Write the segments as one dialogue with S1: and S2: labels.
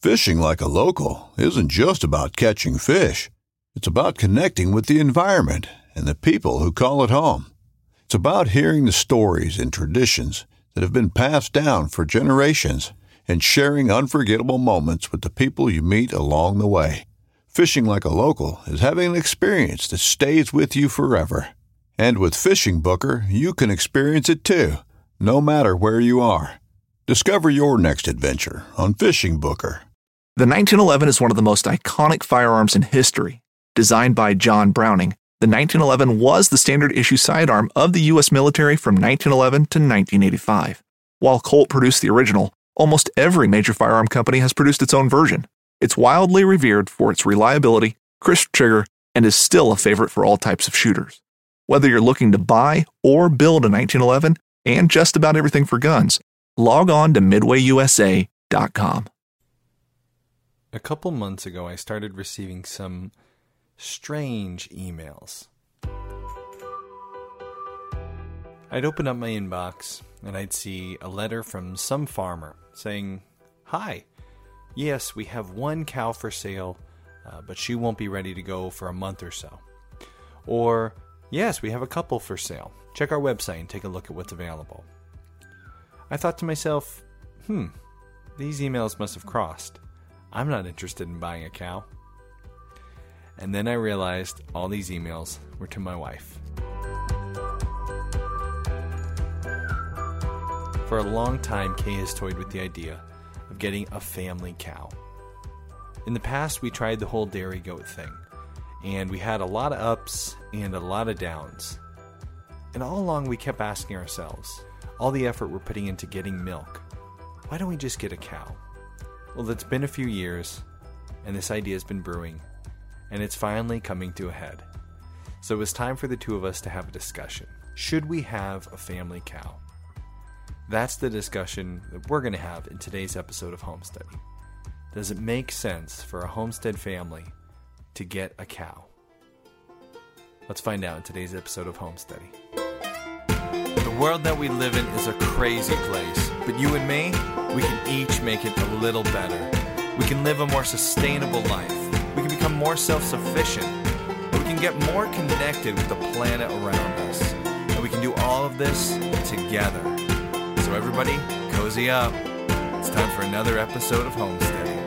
S1: Fishing like a local isn't just about catching fish. It's about connecting with the environment and the people who call it home. It's about hearing the stories and traditions that have been passed down for generations and sharing unforgettable moments with the people you meet along the way. Fishing like a local is having an experience that stays with you forever. And with Fishing Booker, you can experience it too, no matter where you are. Discover your next adventure on Fishing Booker.
S2: The 1911 is one of the most iconic firearms in history. Designed by John Browning, the 1911 was the standard issue sidearm of the U.S. military from 1911 to 1985. While Colt produced the original, almost every major firearm company has produced its own version. It's wildly revered for its reliability, crisp trigger, and is still a favorite for all types of shooters. Whether you're looking to buy or build a 1911 and just about everything for guns, log on to MidwayUSA.com.
S3: A couple months ago, I started receiving some strange emails. I'd open up my inbox and I'd see a letter from some farmer saying, "Hi, yes, we have one cow for sale, but she won't be ready to go for a month or so." Or, "Yes, we have a couple for sale. Check our website and take a look at what's available." I thought to myself, these emails must have crossed. I'm not interested in buying a cow. And then I realized all these emails were to my wife. For a long time, Kay has toyed with the idea of getting a family cow. In the past, we tried the whole dairy goat thing, and we had a lot of ups and a lot of downs. And all along, we kept asking ourselves, all the effort we're putting into getting milk, why don't we just get a cow? Well, it's been a few years, and this idea has been brewing, and it's finally coming to a head. So it was time for the two of us to have a discussion. Should we have a family cow? That's the discussion that we're going to have in today's episode of Homesteading. Does it make sense for a homestead family to get a cow? Let's find out in today's episode of Homesteading. The world that we live in is a crazy place, but you and me, we can each make it a little better. We can live a more sustainable life. We can become more self-sufficient. We can get more connected with the planet around us. And we can do all of this together. So everybody, cozy up. It's time for another episode of Homesteading.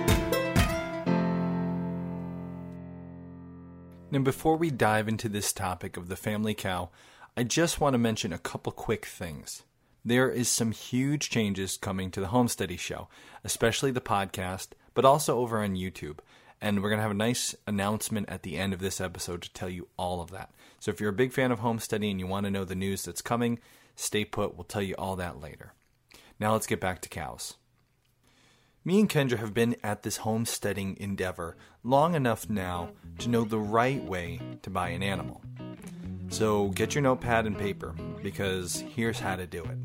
S3: Now, before we dive into this topic of the family cow, I just want to mention a couple quick things. There is some huge changes coming to the Homesteady Show, especially the podcast, but also over on YouTube. And we're going to have a nice announcement at the end of this episode to tell you all of that. So if you're a big fan of Homesteady and you want to know the news that's coming, stay put. We'll tell you all that later. Now let's get back to cows. Me and Kendra have been at this homesteading endeavor long enough now to know the right way to buy an animal. So get your notepad and paper, because here's how to do it.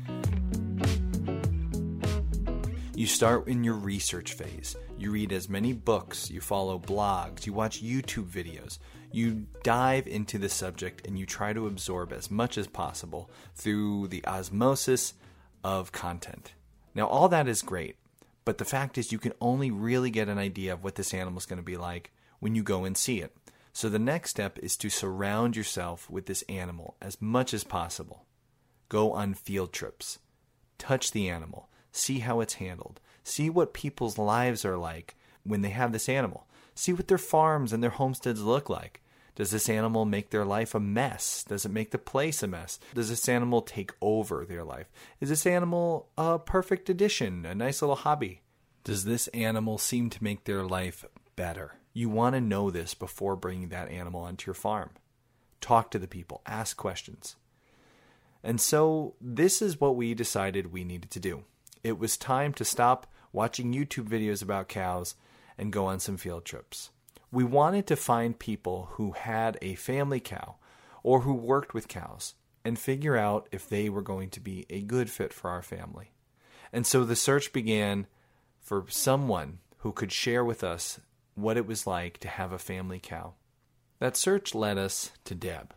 S3: You start in your research phase. You read as many books, you follow blogs, you watch YouTube videos. You dive into the subject and you try to absorb as much as possible through the osmosis of content. Now, all that is great, but the fact is you can only really get an idea of what this animal is going to be like when you go and see it. So the next step is to surround yourself with this animal as much as possible. Go on field trips. Touch the animal. See how it's handled. See what people's lives are like when they have this animal. See what their farms and their homesteads look like. Does this animal make their life a mess? Does it make the place a mess? Does this animal take over their life? Is this animal a perfect addition, a nice little hobby? Does this animal seem to make their life better? You want to know this before bringing that animal onto your farm. Talk to the people. Ask questions. And so this is what we decided we needed to do. It was time to stop watching YouTube videos about cows and go on some field trips. We wanted to find people who had a family cow or who worked with cows and figure out if they were going to be a good fit for our family. And so the search began for someone who could share with us what it was like to have a family cow. That search led us to Deb.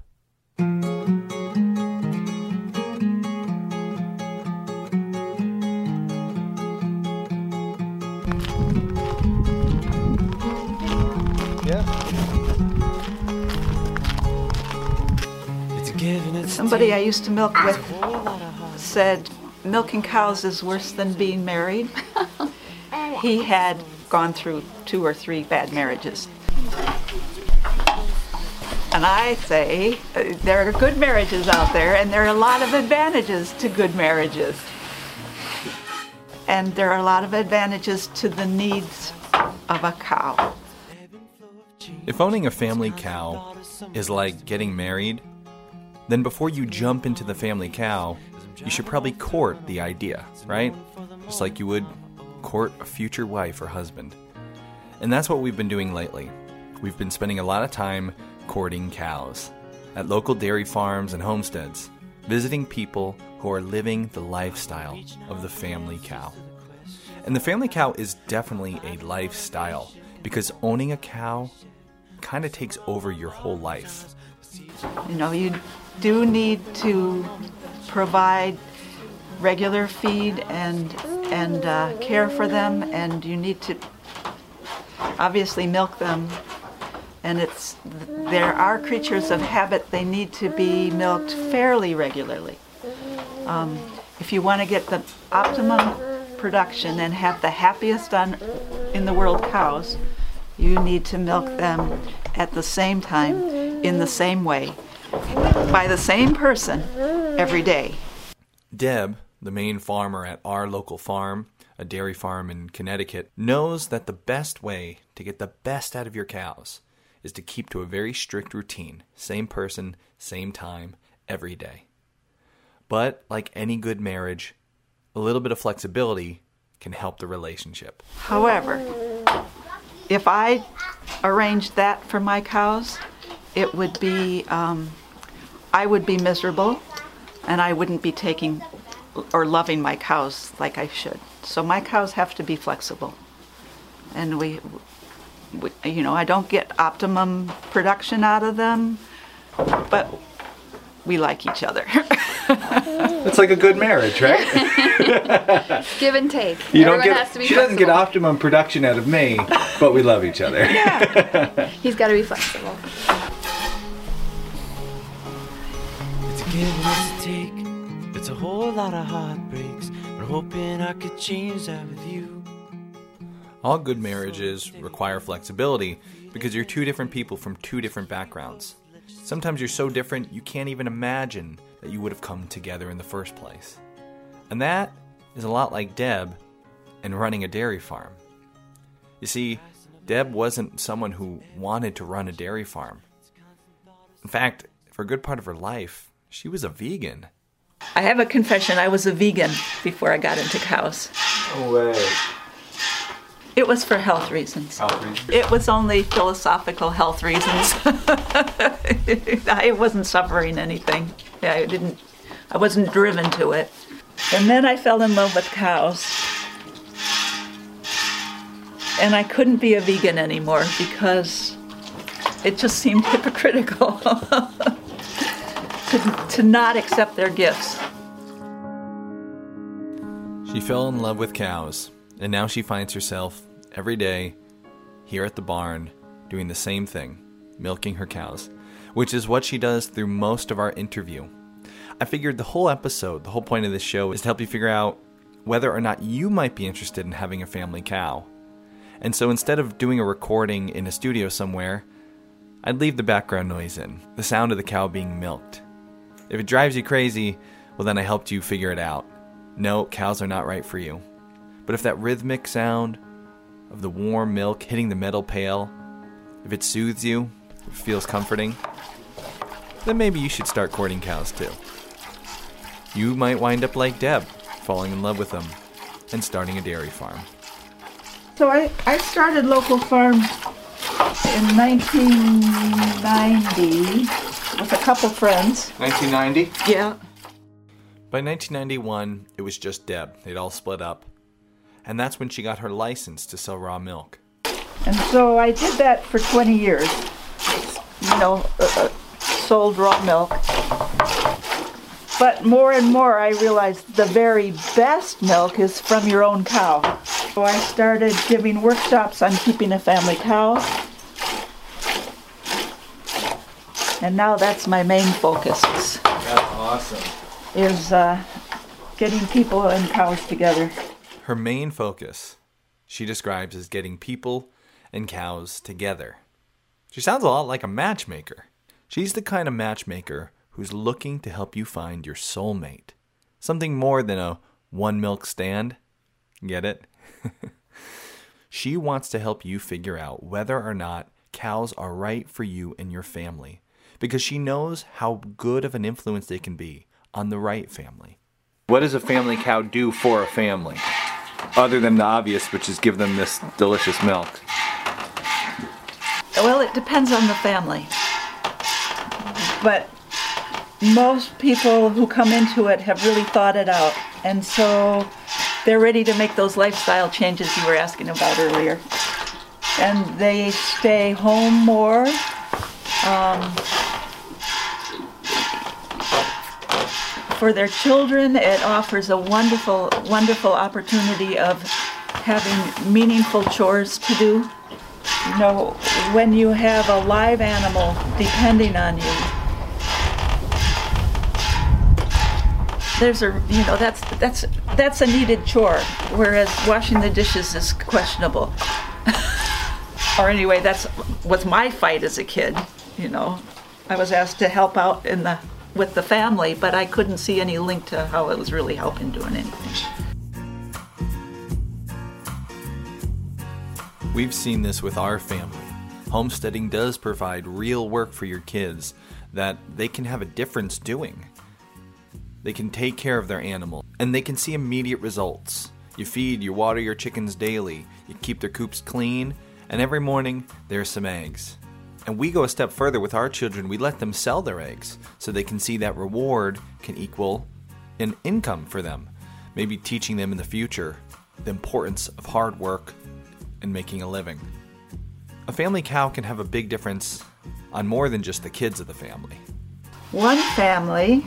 S4: Somebody I used to milk with said milking cows is worse than being married. He had gone through 2 or 3 bad marriages. And I say there are good marriages out there, and there are a lot of advantages to good marriages. And there are a lot of advantages to the needs of a cow.
S3: If owning a family cow is like getting married, then before you jump into the family cow, you should probably court the idea, right? Just like you would court a future wife or husband. And that's what we've been doing lately. We've been spending a lot of time courting cows at local dairy farms and homesteads, visiting people who are living the lifestyle of the family cow. And the family cow is definitely a lifestyle because owning a cow kind of takes over your whole life.
S4: You know, you do need to provide regular feed and care for them, and you need to obviously milk them. And there are creatures of habit. They need to be milked fairly regularly. If you want to get the optimum production and have the happiest in the world cows, you need to milk them at the same time, in the same way, by the same person every day.
S3: Deb, the main farmer at our local farm, a dairy farm in Connecticut, knows that the best way to get the best out of your cows is to keep to a very strict routine, same person, same time, every day. But like any good marriage, a little bit of flexibility can help the relationship.
S4: However, if I arranged that for my cows, it would be, I would be miserable, and I wouldn't be taking or loving my cows like I should. So my cows have to be flexible. And we you know, I don't get optimum production out of them, but we like each other.
S5: It's like a good marriage, right?
S6: Give and take.
S5: She
S6: flexible.
S5: doesn't get optimum production out of me, but we love each other.
S4: Yeah.
S6: He's got to be flexible.
S7: It's a give and it's a take. It's a whole lot of heartbreaks, but hoping I could change that with you.
S3: All good marriages require flexibility because you're 2 different people from 2 different backgrounds. Sometimes you're so different you can't even imagine that you would have come together in the first place. And that is a lot like Deb and running a dairy farm. You see, Deb wasn't someone who wanted to run a dairy farm. In fact, for a good part of her life, she was a vegan.
S4: I have a confession. I was a vegan before I got into cows.
S5: No way.
S4: It was for health reasons. It was only philosophical health reasons. I wasn't suffering anything. I wasn't driven to it. And then I fell in love with cows. And I couldn't be a vegan anymore because it just seemed hypocritical to not accept their gifts.
S3: She fell in love with cows, and now she finds herself every day here at the barn doing the same thing, milking her cows, which is what she does through most of our interview. I figured the whole episode, the whole point of this show, is to help you figure out whether or not you might be interested in having a family cow. And so instead of doing a recording in a studio somewhere, I'd leave the background noise in, the sound of the cow being milked. If it drives you crazy, well then I helped you figure it out. No, cows are not right for you. But if that rhythmic sound of the warm milk hitting the metal pail, if it soothes you, if it feels comforting, then maybe you should start courting cows too. You might wind up like Deb, falling in love with them and starting a dairy farm.
S4: So I started Local Farm in 1990 with a couple friends.
S5: 1990?
S4: Yeah.
S3: By 1991, it was just Deb. They'd all split up. And that's when she got her license to sell raw milk.
S4: And so I did that for 20 years. Sold raw milk. But more and more I realized the very best milk is from your own cow. So I started giving workshops on keeping a family cow. And now that's my main focus.
S3: Awesome.
S4: is getting people and cows together.
S3: Her main focus, she describes as getting people and cows together. She sounds a lot like a matchmaker. She's the kind of matchmaker who's looking to help you find your soulmate. Something more than a one milk stand. Get it? She wants to help you figure out whether or not cows are right for you and your family, because she knows how good of an influence they can be on the right family. What does a family cow do for a family? Other than the obvious, which is give them this delicious milk.
S4: Well, it depends on the family. But most people who come into it have really thought it out. And so they're ready to make those lifestyle changes you were asking about earlier. And they stay home more. For their children, it offers a wonderful, wonderful opportunity of having meaningful chores to do. You know, when you have a live animal depending on you, there's a, you know, that's a needed chore, whereas washing the dishes is questionable. Or anyway, was my fight as a kid, you know. I was asked to help out with the family, but I couldn't see any link to how it was really helping doing anything.
S3: We've seen this with our family. Homesteading does provide real work for your kids that they can have a difference doing. They can take care of their animal, and they can see immediate results. You feed, you water your chickens daily, you keep their coops clean, and every morning there's some eggs. And we go a step further with our children. We let them sell their eggs so they can see that reward can equal an income for them. Maybe teaching them in the future the importance of hard work and making a living. A family cow can have a big difference on more than just the kids of the family.
S4: One family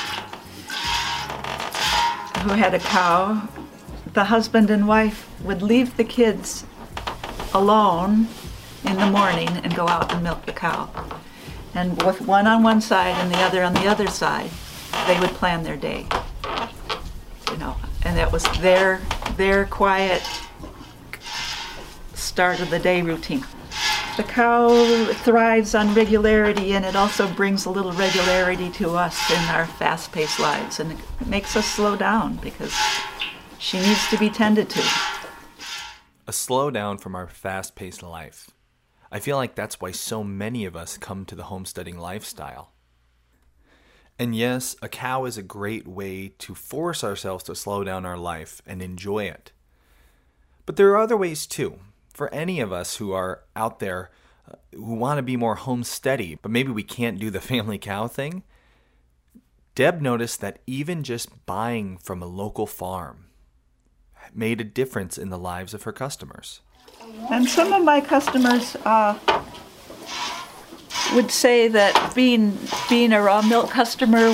S4: who had a cow, the husband and wife would leave the kids alone in the morning and go out and milk the cow. And with one on one side and the other on the other side, they would plan their day. You know, and that was their quiet start of the day routine. The cow thrives on regularity, and it also brings a little regularity to us in our fast-paced lives, and it makes us slow down because she needs to be tended to.
S3: A slowdown from our fast-paced life. I feel like that's why so many of us come to the homesteading lifestyle. And yes, a cow is a great way to force ourselves to slow down our life and enjoy it. But there are other ways too. For any of us who are out there who want to be more homesteady, but maybe we can't do the family cow thing, Deb noticed that even just buying from a local farm made a difference in the lives of her customers.
S4: And some of my customers would say that being a raw milk customer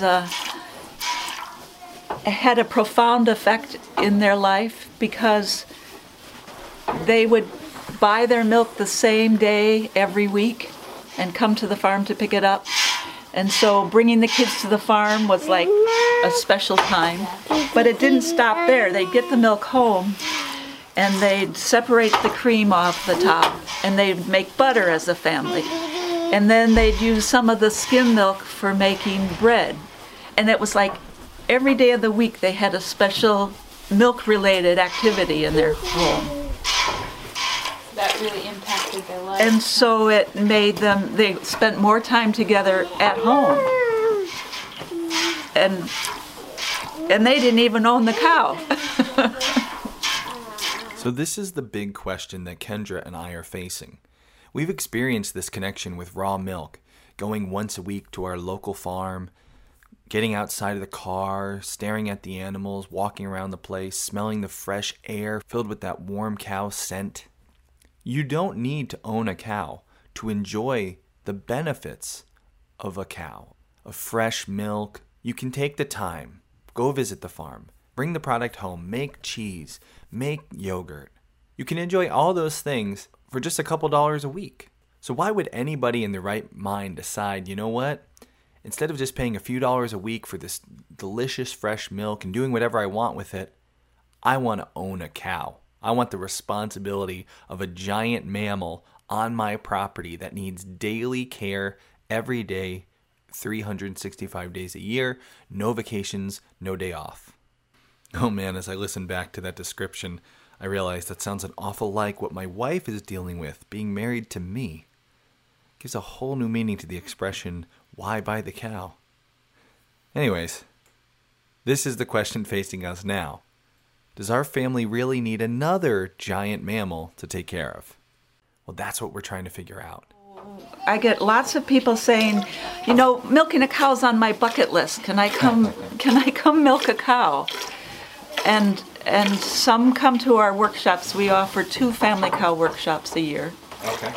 S4: had a profound effect in their life, because they would buy their milk the same day every week and come to the farm to pick it up. And so bringing the kids to the farm was like a special time. But it didn't stop there. They'd get the milk home and they'd separate the cream off the top and they'd make butter as a family. And then they'd use some of the skim milk for making bread. And it was like every day of the week they had a special milk-related activity in their home.
S6: That really impacted their life.
S4: And so it made them, they spent more time together at home. And they didn't even own the cow.
S3: So this is the big question that Kendra and I are facing. We've experienced this connection with raw milk, going once a week to our local farm, getting outside of the car, staring at the animals, walking around the place, smelling the fresh air filled with that warm cow scent. You don't need to own a cow to enjoy the benefits of a cow, of fresh milk. You can take the time, go visit the farm, bring the product home, make cheese, make yogurt. You can enjoy all those things for just a couple dollars a week. So why would anybody in their right mind decide, you know what? Instead of just paying a few dollars a week for this delicious fresh milk and doing whatever I want with it, I want to own a cow. I want the responsibility of a giant mammal on my property that needs daily care every day, 365 days a year, no vacations, no day off. Oh man, as I listen back to that description, I realize that sounds an awful like what my wife is dealing with, being married to me. It gives a whole new meaning to the expression, why buy the cow? Anyways, this is the question facing us now. Does our family really need another giant mammal to take care of? Well, that's what we're trying to figure out.
S4: I get lots of people saying, you know, milking a cow's on my bucket list. Can I come milk a cow? And some come to our workshops. We offer 2 family cow workshops a year.
S3: Okay.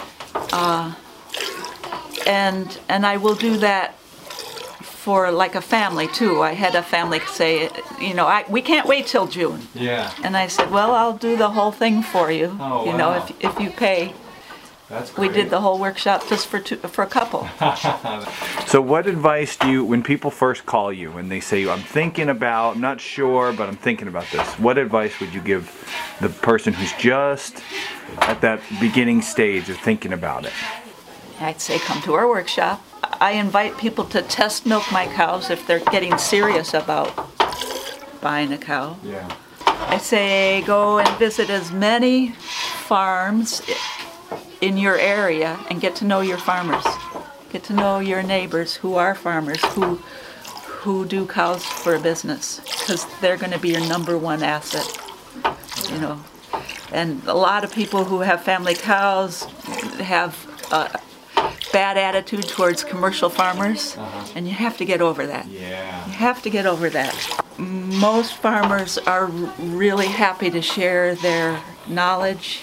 S4: And I will do that for like a family too. I had a family say, you know, we can't wait till June.
S3: Yeah.
S4: And I said, well, I'll do the whole thing for you.
S3: Oh,
S4: you know, if you pay.
S3: That's great.
S4: We did the whole workshop just for a couple.
S5: So what advice do you, when people first call you and they say, I'm thinking about, I'm not sure, but I'm thinking about this, what advice would you give the person who's just at that beginning stage of thinking about it?
S4: I'd say come to our workshop. I invite people to test milk my cows if they're getting serious about buying a cow.
S5: Yeah.
S4: I say go and visit as many farms in your area and get to know your farmers. Get to know your neighbors who are farmers, who do cows for a business, because they're going to be your number one asset, you know. And a lot of people who have family cows have a bad attitude towards commercial farmers, and you have to get over that.
S5: Yeah.
S4: You have to get over that. Most farmers are really happy to share their knowledge,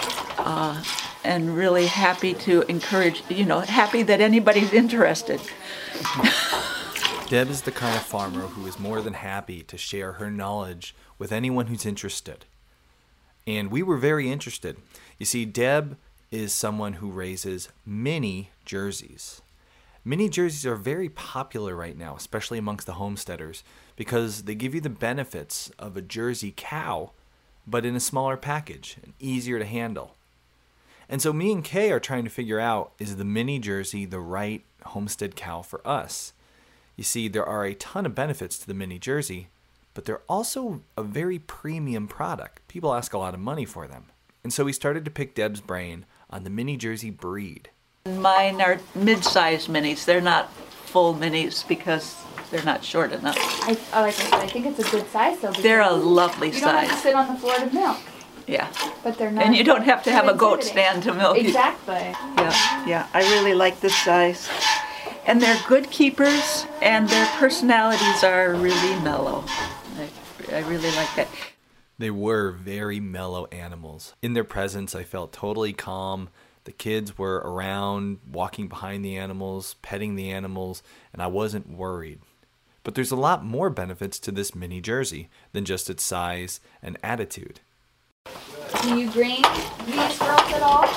S4: and really happy to encourage, you know, happy that anybody's interested.
S3: Deb is the kind of farmer who is more than happy to share her knowledge with anyone who's interested. And we were very interested. You see, Deb is someone who raises mini jerseys. Mini jerseys are very popular right now, especially amongst the homesteaders, because they give you the benefits of a Jersey cow, but in a smaller package and easier to handle. And so me and Kay are trying to figure out, is the mini Jersey the right homestead cow for us? You see, there are a ton of benefits to the mini Jersey, but they're also a very premium product. People ask a lot of money for them. And so we started to pick Deb's brain on the mini Jersey breed.
S4: Mine are mid-sized minis. They're not full minis because they're not short enough.
S6: Like I said, I think it's a good size though.
S4: They're a lovely
S6: You don't have to
S4: size.
S6: sit on the floor to milk,
S4: Yeah.
S6: but they're not.
S4: And you don't have to have a goat
S6: intimidating.
S4: stand to milk.
S6: Exactly.
S4: Yeah. I really like this size. And they're good keepers, and their personalities are really mellow. I really like that.
S3: They were very mellow animals. In their presence, I felt totally calm. The kids were around, walking behind the animals, petting the animals, and I wasn't worried. But there's a lot more benefits to this mini Jersey than just its size and attitude.
S6: Do you grain these girls at all?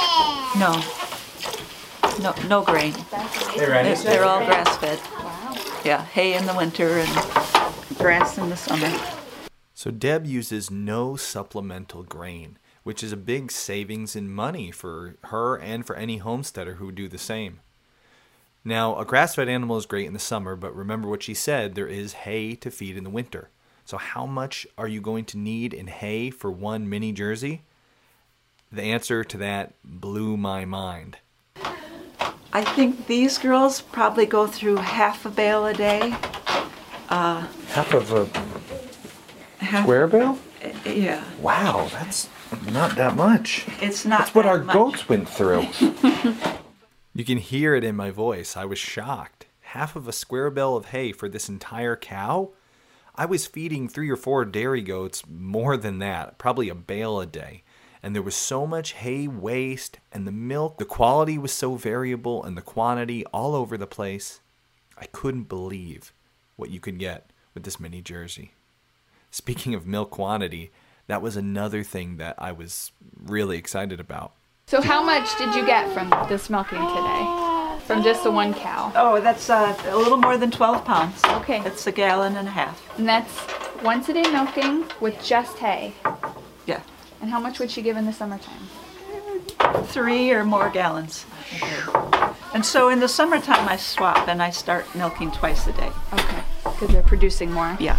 S4: No grain.
S6: That's amazing.
S4: They're all grass-fed.
S6: Wow.
S4: Yeah, hay in the winter and grass in the summer.
S3: So Deb uses no supplemental grain, which is a big savings in money for her and for any homesteader who would do the same. Now, a grass-fed animal is great in the summer, but remember what she said, there is hay to feed in the winter. So how much are you going to need in hay for one mini Jersey? The answer to that blew my mind.
S4: I think these girls probably go through half a bale a day.
S5: Half of a square bale?
S4: Yeah,
S5: Wow, that's not that much.
S4: it's not
S5: That's what
S4: that
S5: our
S4: much.
S5: goats went through.
S3: You can hear it in my voice. I was shocked. Half of a square bale of hay for this entire cow? I was feeding 3 or 4 dairy goats more than that, probably a bale a day. And there was so much hay waste, and the milk, the quality was so variable, and the quantity all over the place. I couldn't believe what you could get with this mini Jersey. Speaking of milk quantity, that was another thing that I was really excited about.
S6: So how much did you get from this milking today? from just the one cow?
S4: Oh, that's a little more than 12 pounds.
S6: Okay.
S4: It's a gallon and a half.
S6: And that's once a day milking with just hay.
S4: Yeah.
S6: And how much would she give in the summertime?
S4: 3 or more gallons. And so in the summertime I swap and I start milking twice a day.
S6: Okay, because they're producing more.
S4: Yeah.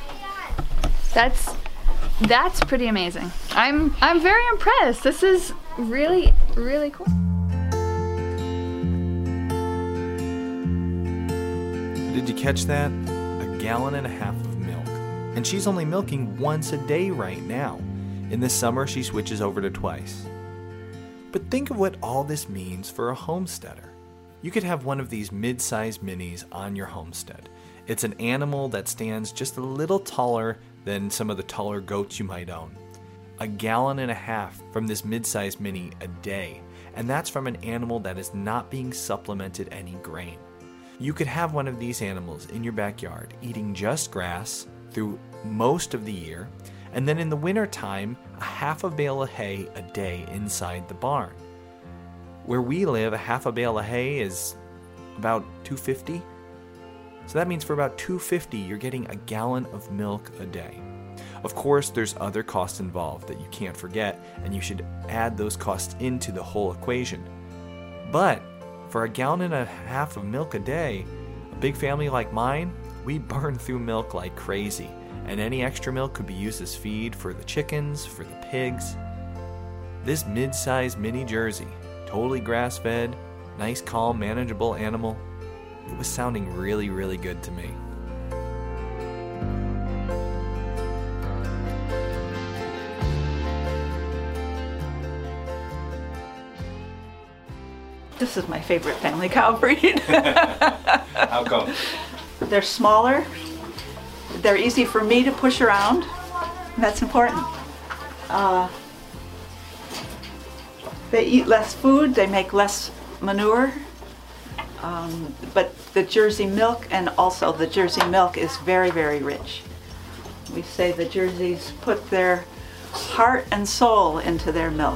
S6: That's pretty amazing. I'm very impressed. This is really, really cool.
S3: Did you catch that? A gallon and a half of milk. And she's only milking once a day right now. In the summer, she switches over to twice. But think of what all this means for a homesteader. You could have one of these mid-sized minis on your homestead. It's an animal that stands just a little taller than some of the taller goats you might own. A gallon and a half from this mid-sized mini a day, and that's from an animal that is not being supplemented any grain. You could have one of these animals in your backyard eating just grass through most of the year, and then in the winter time, a half a bale of hay a day inside the barn. Where we live, a half a bale of hay is about $2.50. So that means for about $2.50, you're getting a gallon of milk a day. Of course, there's other costs involved that you can't forget, and you should add those costs into the whole equation. But for a gallon and a half of milk a day, a big family like mine, we burn through milk like crazy, and any extra milk could be used as feed for the chickens, for the pigs. This mid-sized mini Jersey, totally grass-fed, nice, calm, manageable animal, it was sounding really, really good to me.
S4: This is my favorite family cow breed.
S5: How come?
S4: They're smaller. They're easy for me to push around. That's important. They eat less food. They make less manure. But the Jersey milk, and also the Jersey milk, is very, very rich. We say the Jerseys put their heart and soul into their milk.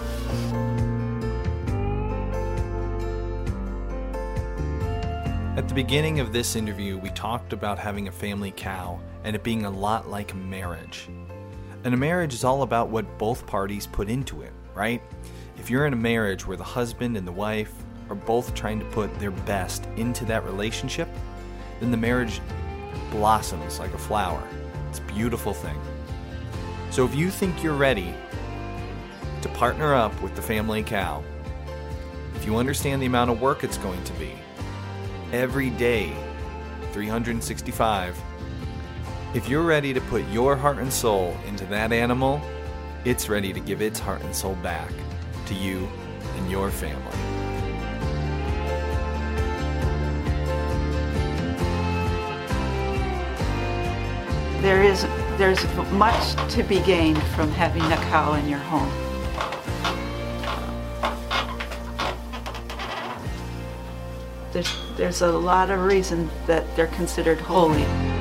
S3: At the beginning of this interview, we talked about having a family cow and it being a lot like a marriage. And a marriage is all about what both parties put into it, right? If you're in a marriage where the husband and the wife are both trying to put their best into that relationship, then the marriage blossoms like a flower. It's a beautiful thing. So if you think you're ready to partner up with the family cow, if you understand the amount of work it's going to be, every day, 365, if you're ready to put your heart and soul into that animal, it's ready to give its heart and soul back to you and your family.
S4: There's much to be gained from having a cow in your home. There's a lot of reason that they're considered holy.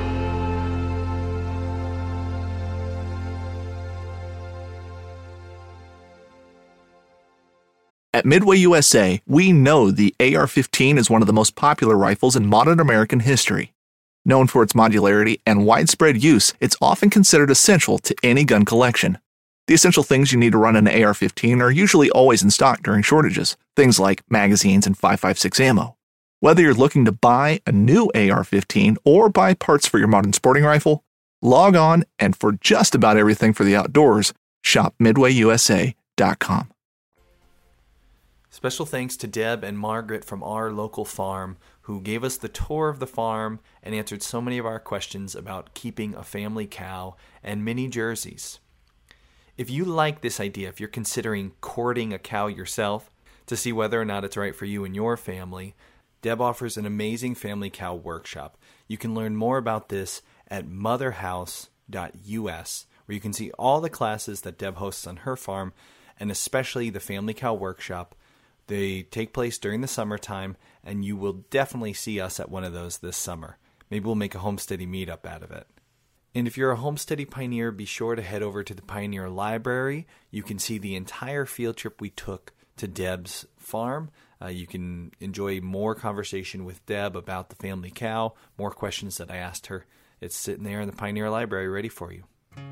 S2: At Midway USA, we know the AR-15 is one of the most popular rifles in modern American history. Known for its modularity and widespread use, it's often considered essential to any gun collection. The essential things you need to run an AR-15 are usually always in stock during shortages, things like magazines and 5.56 ammo. Whether you're looking to buy a new AR-15 or buy parts for your modern sporting rifle, log on and for just about everything for the outdoors, shop MidwayUSA.com.
S3: Special thanks to Deb and Margaret from our local farm who gave us the tour of the farm and answered so many of our questions about keeping a family cow and mini Jerseys. If you like this idea, if you're considering courting a cow yourself to see whether or not it's right for you and your family, Deb offers an amazing family cow workshop. You can learn more about this at motherhouse.us, where you can see all the classes that Deb hosts on her farm, and especially the family cow workshop. They take place during the summertime, and you will definitely see us at one of those this summer. Maybe we'll make a homesteady meetup out of it. And if you're a homesteady pioneer, be sure to head over to the Pioneer Library. You can see the entire field trip we took to Deb's farm. You can enjoy more conversation with Deb about the family cow, more questions that I asked her. It's sitting there in the Pioneer Library ready for you.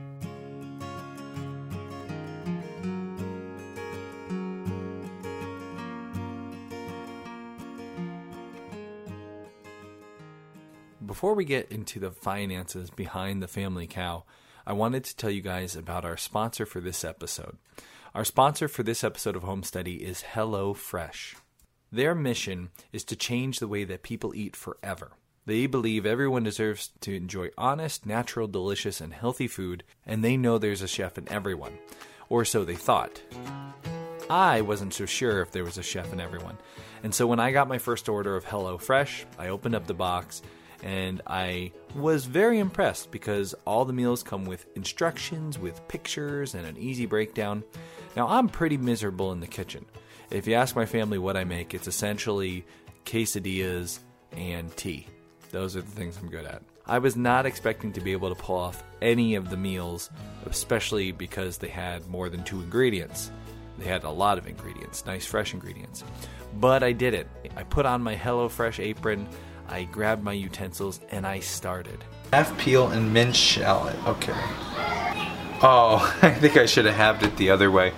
S3: Before we get into the finances behind the family cow, I wanted to tell you guys about our sponsor for this episode. Our sponsor for this episode of Home Study is HelloFresh. Their mission is to change the way that people eat forever. They believe everyone deserves to enjoy honest, natural, delicious, and healthy food, and they know there's a chef in everyone. Or so they thought. I wasn't so sure if there was a chef in everyone. And so when I got my first order of HelloFresh, I opened up the box, and I was very impressed because all the meals come with instructions, with pictures, and an easy breakdown. Now, I'm pretty miserable in the kitchen. If you ask my family what I make, it's essentially quesadillas and tea. Those are the things I'm good at. I was not expecting to be able to pull off any of the meals, especially because they had more than 2 ingredients. They had a lot of ingredients, nice fresh ingredients. But I did it. I put on my HelloFresh apron, I grabbed my utensils, and I started.
S8: Half peel and minced shallot. Okay. Oh, I think I should have halved it the other way.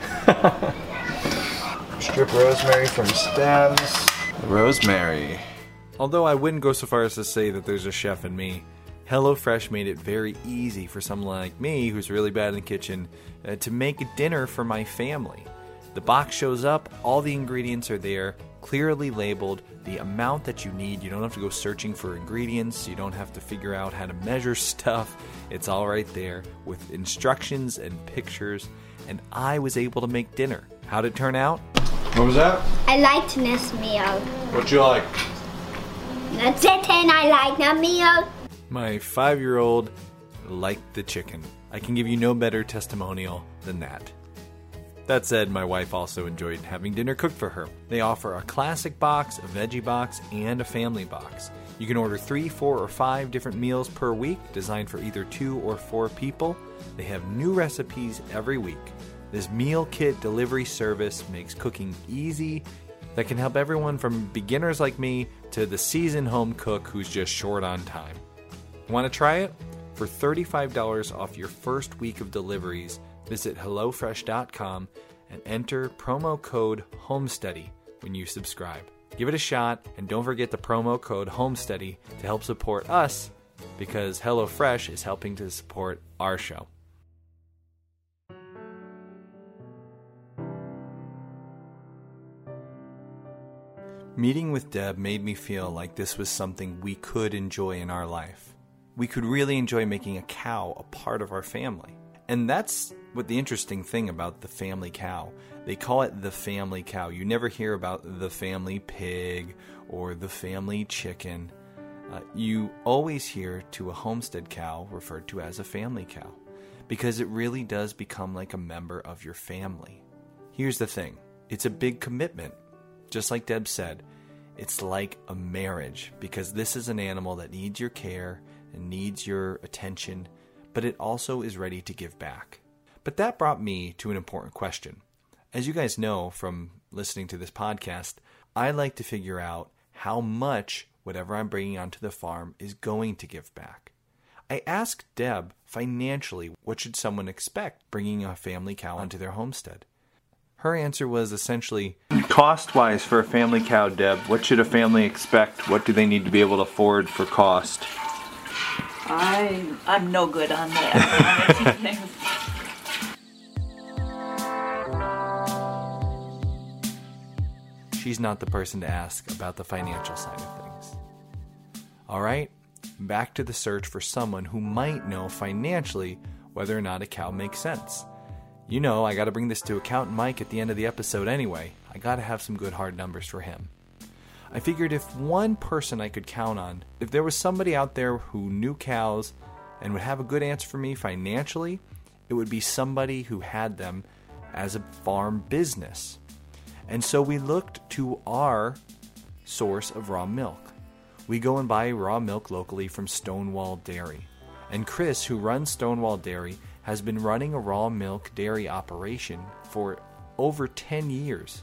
S8: Strip rosemary from stems. Rosemary.
S3: Although I wouldn't go so far as to say that there's a chef in me, HelloFresh made it very easy for someone like me, who's really bad in the kitchen, to make a dinner for my family. The box shows up, all the ingredients are there, clearly labeled, the amount that you need. You don't have to go searching for ingredients. You don't have to figure out how to measure stuff. It's all right there with instructions and pictures. And I was able to make dinner. How'd it turn out?
S8: What was that?
S9: I liked this meal.
S8: What'd you like?
S9: The chicken I like the meal.
S3: My 5-year-old liked the chicken. I can give you no better testimonial than that. That said, my wife also enjoyed having dinner cooked for her. They offer a classic box, a veggie box, and a family box. You can order 3, 4, or 5 different meals per week, designed for either 2 or 4 people. They have new recipes every week. This meal kit delivery service makes cooking easy. That can help everyone from beginners like me to the seasoned home cook who's just short on time. Want to try it? For $35 off your first week of deliveries, visit HelloFresh.com and enter promo code HOMESTUDY when you subscribe. Give it a shot, and don't forget the promo code HOMESTUDY to help support us, because HelloFresh is helping to support our show. Meeting with Deb made me feel like this was something we could enjoy in our life. We could really enjoy making a cow a part of our family. And that's what the interesting thing about the family cow. They call it the family cow. You never hear about the family pig or the family chicken. You always hear to a homestead cow referred to as a family cow, because it really does become like a member of your family. Here's the thing. It's a big commitment. Just like Deb said, it's like a marriage, because this is an animal that needs your care and needs your attention, but it also is ready to give back. But that brought me to an important question. As you guys know from listening to this podcast, I like to figure out how much whatever I'm bringing onto the farm is going to give back. I asked Deb financially, what should someone expect bringing a family cow onto their homestead? Her answer was essentially,
S5: Cost-wise for a family cow, Deb, what should a family expect? What do they need to be able to afford for cost?
S4: I'm no good on that.
S3: she's not the person to ask about the financial side of things. All right, back to the search for someone who might know financially whether or not a cow makes sense. You know, I got to bring this to Accountant Mike at the end of the episode anyway. I got to have some good hard numbers for him. I figured if one person I could count on, if there was somebody out there who knew cows and would have a good answer for me financially, it would be somebody who had them as a farm business. And so we looked to our source of raw milk. We go and buy raw milk locally from Stonewall Dairy. And Chris, who runs Stonewall Dairy, has been running a raw milk dairy operation for over 10 years.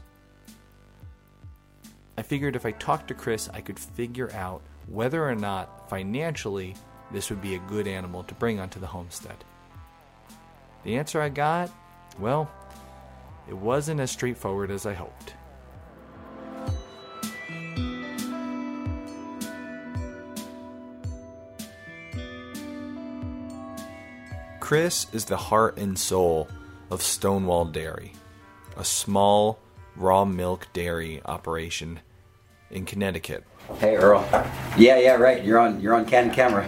S3: I figured if I talked to Chris, I could figure out whether or not financially this would be a good animal to bring onto the homestead. The answer I got, well, it wasn't as straightforward as I hoped. Chris is the heart and soul of Stonewall Dairy, a small raw milk dairy operation in Connecticut.
S10: Hey Earl. Yeah, right. You're on candid camera.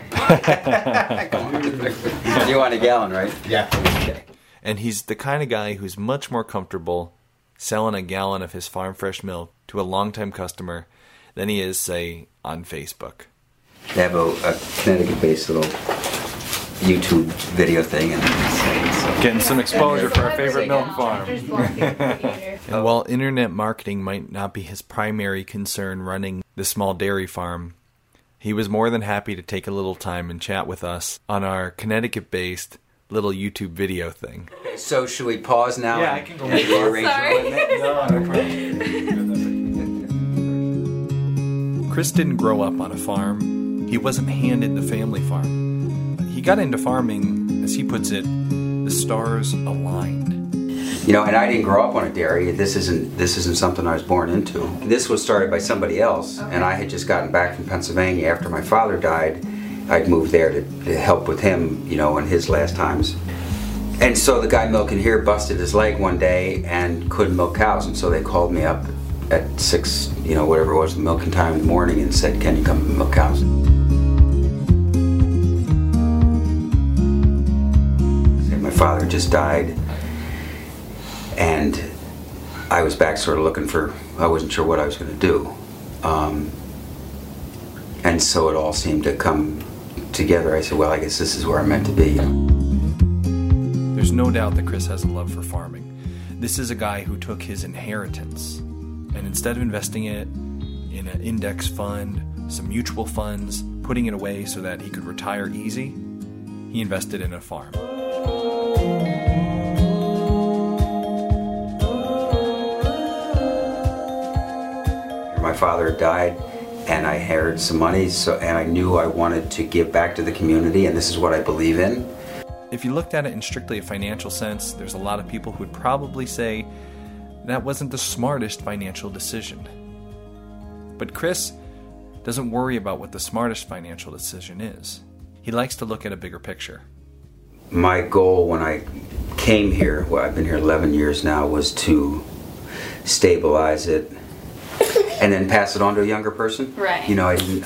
S10: You want a gallon, right? Yeah. Okay.
S3: And he's the kind of guy who's much more comfortable selling a gallon of his farm fresh milk to a longtime customer than he is, say, on Facebook.
S10: They have a Connecticut-based little YouTube video thing, and so.
S3: Getting some exposure for our favorite milk farm. And while internet marketing might not be his primary concern running the small dairy farm, he was more than happy to take a little time and chat with us on our Connecticut-based little YouTube video thing.
S10: So should we pause now?
S3: Yeah, I can go. Chris didn't grow up on a farm. He wasn't handed the family farm. He got into farming, as he puts it, the stars aligned.
S10: You know, and I didn't grow up on a dairy. This isn't something I was born into. This was started by somebody else, and I had just gotten back from Pennsylvania after my father died. I'd moved there to help with him, you know, in his last times. And so the guy milking here busted his leg one day and couldn't milk cows, and so they called me up at 6, you know, whatever it was, milking time in the morning, and said, "Can you come and milk cows?" My father just died, and I was back sort of looking for, I wasn't sure what I was going to do. And so it all seemed to come together. I said, well, I guess this is where I'm meant to be.
S3: There's no doubt that Chris has a love for farming. This is a guy who took his inheritance, and instead of investing it in an index fund, some mutual funds, putting it away so that he could retire easy, he invested in a farm.
S10: My father died, and I inherited some money, and I knew I wanted to give back to the community, and this is what I believe in.
S3: If you looked at it in strictly a financial sense, there's a lot of people who would probably say that wasn't the smartest financial decision. But Chris doesn't worry about what the smartest financial decision is. He likes to look at a bigger picture.
S10: My goal when I came here, well, I've been here 11 years now, was to stabilize it and then pass it on to a younger person.
S6: Right.
S10: You know, you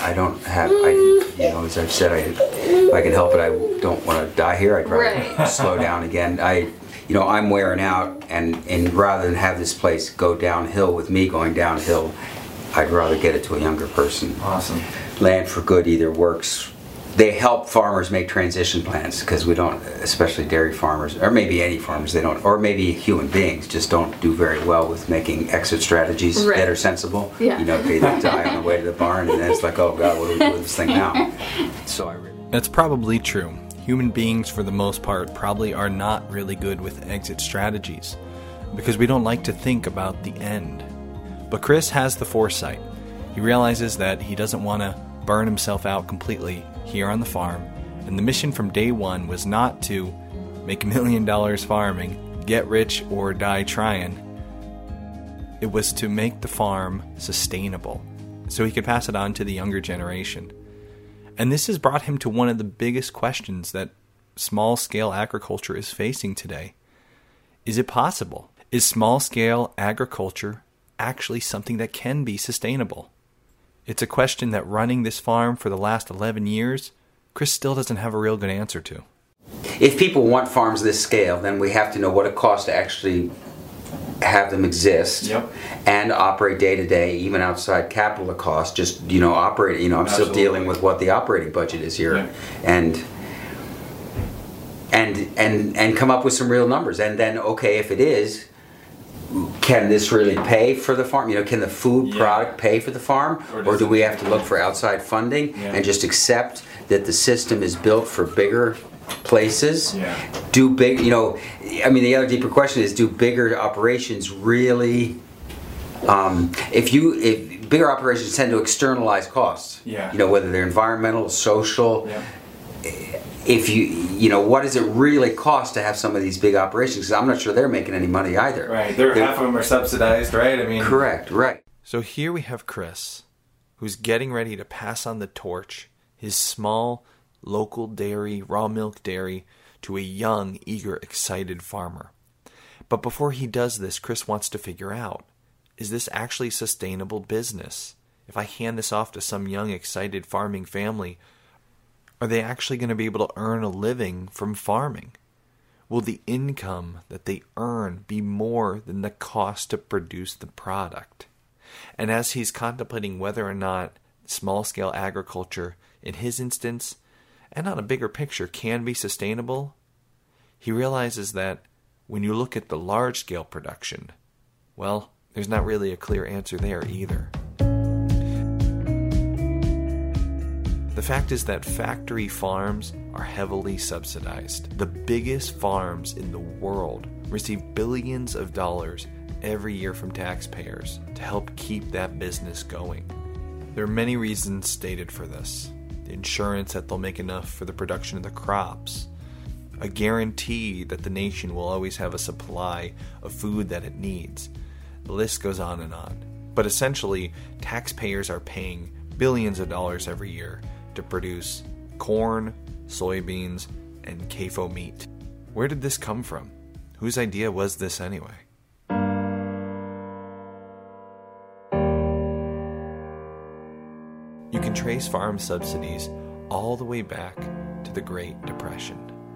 S10: know, as I've said, if I can help it, I don't want to die here. I'd rather slow down again. You know, I'm wearing out, and rather than have this place go downhill with me going downhill, I'd rather get it to a younger person.
S3: Awesome.
S10: Land for Good either works. They help farmers make transition plans, because we don't, especially dairy farmers, or maybe any farmers, they don't, or maybe human beings just don't do very well with making exit strategies that are sensible. Yeah. You know, they die on the way to the barn, and then it's like, oh God, what do we do with this thing now? So
S3: That's probably true. Human beings, for the most part, probably are not really good with exit strategies, because we don't like to think about the end. But Chris has the foresight. He realizes that he doesn't want to burn himself out completely here on the farm, and the mission from day one was not to make $1 million farming, get rich or die trying. It was to make the farm sustainable so he could pass it on to the younger generation. And this has brought him to one of the biggest questions that small-scale agriculture is facing today. Is it possible? Is small-scale agriculture actually something that can be sustainable? It's a question that running this farm for the last 11 years, Chris still doesn't have a real good answer to.
S10: If people want farms this scale, then we have to know what it costs to actually have them exist and operate day to day, even outside capital cost. Just, you know, operate. You know, I'm still dealing with what the operating budget is here, and come up with some real numbers. And then, okay, if it is, can this really pay for the farm? You know, can the food product pay for the farm, or do we have to look for outside funding and just accept that the system is built for bigger places.
S5: Yeah.
S10: Do big, you know, I mean, the other deeper question is, do bigger operations really, if bigger operations tend to externalize costs,
S5: Yeah.
S10: you know, whether they're environmental, social,
S5: Yeah.
S10: if you know, what does it really cost to have some of these big operations? Because I'm not sure they're making any money either.
S3: Right. Half of them are subsidized, right? I mean.
S10: Correct, right.
S3: So here we have Chris, who's getting ready to pass on the torch, his small local dairy, raw milk dairy, to a young, eager, excited farmer. But before he does this, Chris wants to figure out, is this actually sustainable business? If I hand this off to some young, excited farming family, are they actually going to be able to earn a living from farming? Will the income that they earn be more than the cost to produce the product? And as he's contemplating whether or not small-scale agriculture, in his instance, and on a bigger picture, can be sustainable, he realizes that when you look at the large-scale production, well, there's not really a clear answer there either. The fact is that factory farms are heavily subsidized. The biggest farms in the world receive billions of dollars every year from taxpayers to help keep that business going. There are many reasons stated for this. The insurance that they'll make enough for the production of the crops, a guarantee that the nation will always have a supply of food that it needs. The list goes on and on. But essentially, taxpayers are paying billions of dollars every year to produce corn, soybeans, and CAFO meat. Where did this come from? Whose idea was this anyway? You can trace farm subsidies all the way back to the Great Depression.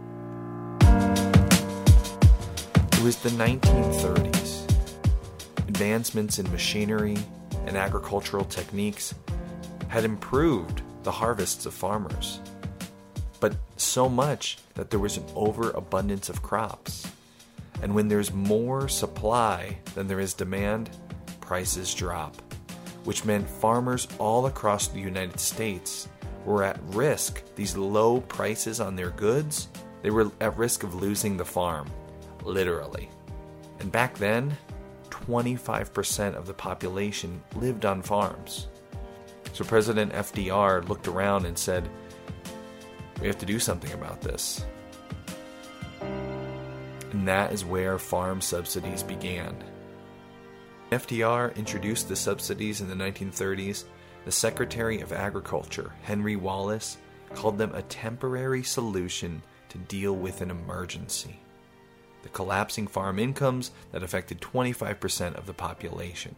S3: It was the 1930s. Advancements in machinery and agricultural techniques had improved the harvests of farmers, but so much that there was an overabundance of crops. And when there's more supply than there is demand, prices drop, which meant farmers all across the United States were at risk. These low prices on their goods, they were at risk of losing the farm, literally. And back then, 25% of the population lived on farms. So President FDR looked around and said, we have to do something about this. And that is where farm subsidies began. FDR introduced the subsidies in the 1930s. The Secretary of Agriculture, Henry Wallace, called them a temporary solution to deal with an emergency. The collapsing farm incomes that affected 25% of the population.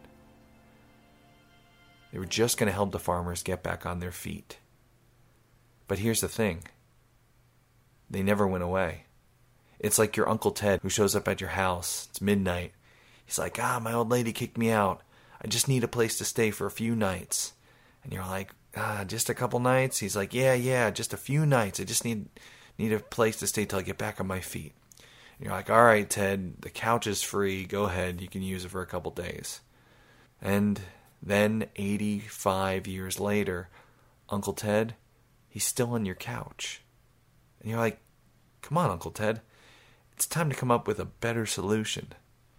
S3: They were just going to help the farmers get back on their feet. But here's the thing. They never went away. It's like your Uncle Ted who shows up at your house. It's midnight. He's like, my old lady kicked me out. I just need a place to stay for a few nights. And you're like, just a couple nights? He's like, yeah, just a few nights. I just need a place to stay till I get back on my feet. And you're like, all right, Ted, the couch is free. Go ahead. You can use it for a couple days. And then 85 years later, Uncle Ted, he's still on your couch. And you're like, come on, Uncle Ted. It's time to come up with a better solution.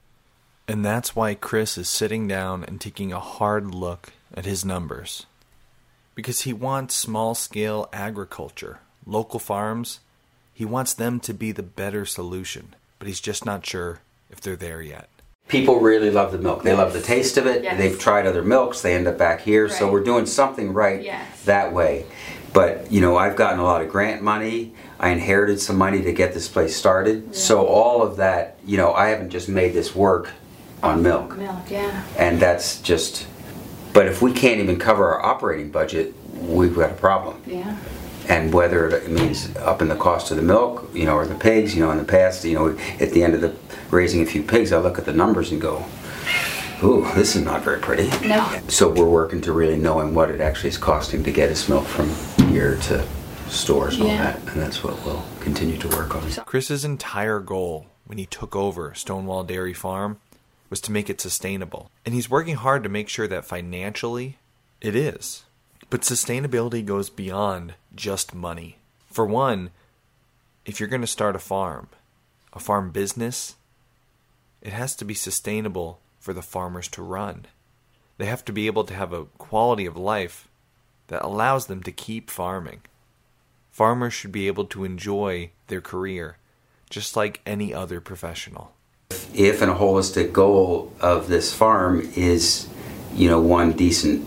S3: And that's why Chris is sitting down and taking a hard look at his numbers. Because he wants small-scale agriculture, local farms. He wants them to be the better solution. But he's just not sure if they're there yet.
S10: People really love the milk. They love the taste of it.
S6: Yes.
S10: They've tried other milks. They end up back here. So
S6: Right.
S10: we're doing something right
S6: Yes.
S10: that way. But, I've gotten a lot of grant money. I inherited some money to get this place started.
S6: Yeah.
S10: So all of that, I haven't just made this work on milk.
S6: Milk, yeah.
S10: And that's just, but if we can't even cover our operating budget, we've got a problem.
S6: Yeah.
S10: And whether it means upping the cost of the milk, or the pigs, in the past, at the end of the raising a few pigs, I look at the numbers and go, ooh, this is not very pretty.
S6: No.
S10: So we're working to really knowing what it actually is costing to get us milk from here to stores and all
S6: Yeah.
S10: that. And that's what we'll continue to work on.
S3: Chris's entire goal when he took over Stonewall Dairy Farm was to make it sustainable. And he's working hard to make sure that financially it is. But sustainability goes beyond just money. For one, if you're going to start a farm business, it has to be sustainable for the farmers to run. They have to be able to have a quality of life that allows them to keep farming. Farmers should be able to enjoy their career just like any other professional.
S10: If a holistic goal of this farm is, one decent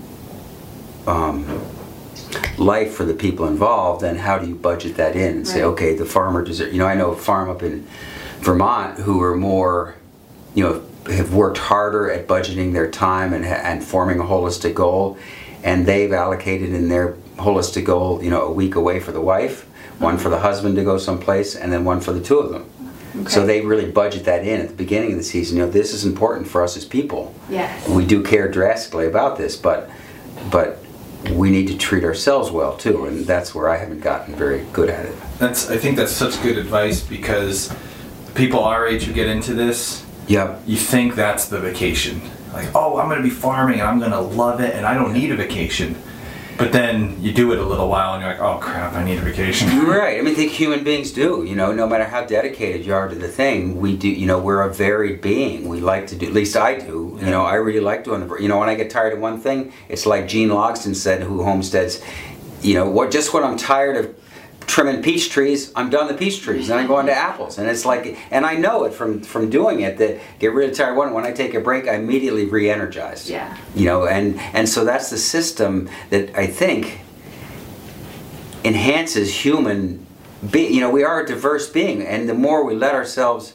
S10: life for the people involved, then how do you budget that in and say, okay, the farmer deserves, I know a farm up in Vermont who are more, have worked harder at budgeting their time and forming a holistic goal, and they've allocated in their holistic goal, a week away for the wife, one for the husband to go someplace, and then one for the two of them. Okay. So they really budget that in at the beginning of the season. This is important for us as people.
S6: Yes.
S10: We do care drastically about this, but we need to treat ourselves well too, and that's where I haven't gotten very good at it.
S5: I think that's such good advice, because people our age who get into this,
S10: yep,
S5: you think that's the vacation. Like, oh, I'm going to be farming and I'm going to love it and I don't need a vacation. But then you do it a little while and you're like, oh crap, I need a vacation.
S10: Right. I think human beings do. No matter how dedicated you are to the thing, we do. We're a varied being. We like to do. At least I do.
S5: Yeah.
S10: I really like doing. When I get tired of one thing, it's like Gene Logsdon said, who homesteads. Just when I'm tired of trimming peach trees, I'm done the peach trees, and I go on to apples, and it's like, and I know it from doing it that get really tired. When I take a break, I immediately re-energize.
S6: Yeah.
S10: And so that's the system that I think enhances human. We are a diverse being, and the more we let ourselves,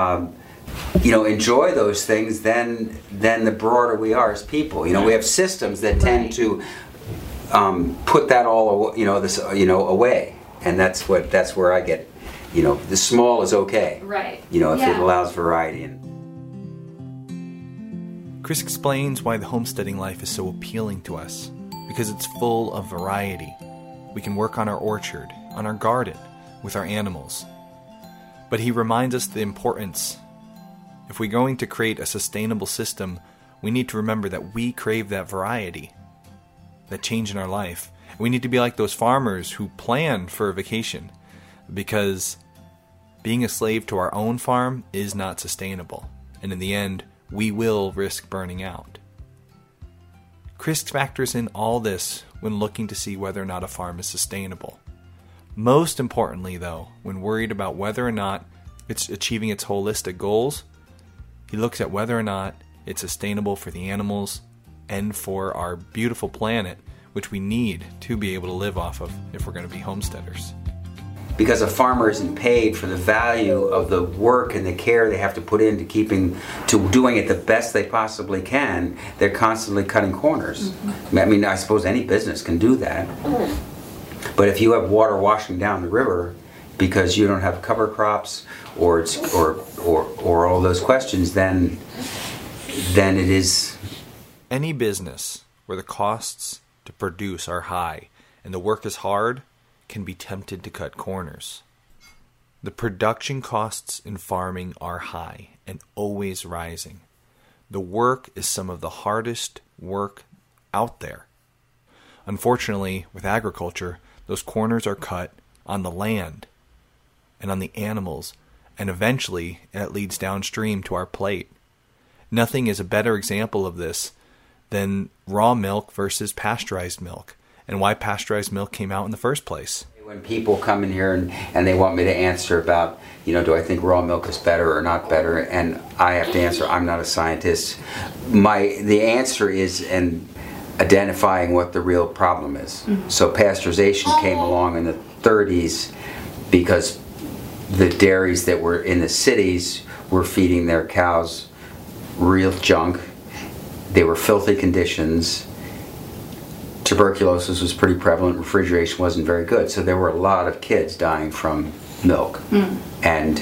S10: enjoy those things, then the broader we are as people. We have systems that tend to put that all away. And that's where I get, the small is okay.
S6: Right.
S10: If it allows variety.
S3: Chris explains why the homesteading life is so appealing to us, because it's full of variety. We can work on our orchard, on our garden, with our animals. But he reminds us the importance. If we're going to create a sustainable system, we need to remember that we crave that variety, that change in our life. We need to be like those farmers who plan for a vacation, because being a slave to our own farm is not sustainable, and in the end, we will risk burning out. Chris factors in all this when looking to see whether or not a farm is sustainable. Most importantly, though, when worried about whether or not it's achieving its holistic goals, he looks at whether or not it's sustainable for the animals and for our beautiful planet, which we need to be able to live off of if we're going to be homesteaders.
S10: Because a farmer isn't paid for the value of the work and the care they have to put into doing it the best they possibly can, they're constantly cutting corners. Mm-hmm. I suppose any business can do that. But if you have water washing down the river because you don't have cover crops or all those questions, then it is.
S3: Any business where the costs to produce are high and the work is hard can be tempted to cut corners. The production costs in farming are high and always rising. The work is some of the hardest work out there. Unfortunately, with agriculture, those corners are cut on the land and on the animals, and eventually it leads downstream to our plate. Nothing is a better example of this than raw milk versus pasteurized milk, and why pasteurized milk came out in the first place.
S10: When people come in here and they want me to answer about, do I think raw milk is better or not better, and I have to answer, I'm not a scientist. The answer is in identifying what the real problem is. Mm-hmm. So pasteurization came along in the 30s because the dairies that were in the cities were feeding their cows real junk. They were filthy conditions. Tuberculosis was pretty prevalent. Refrigeration wasn't very good. So there were a lot of kids dying from milk. Mm. And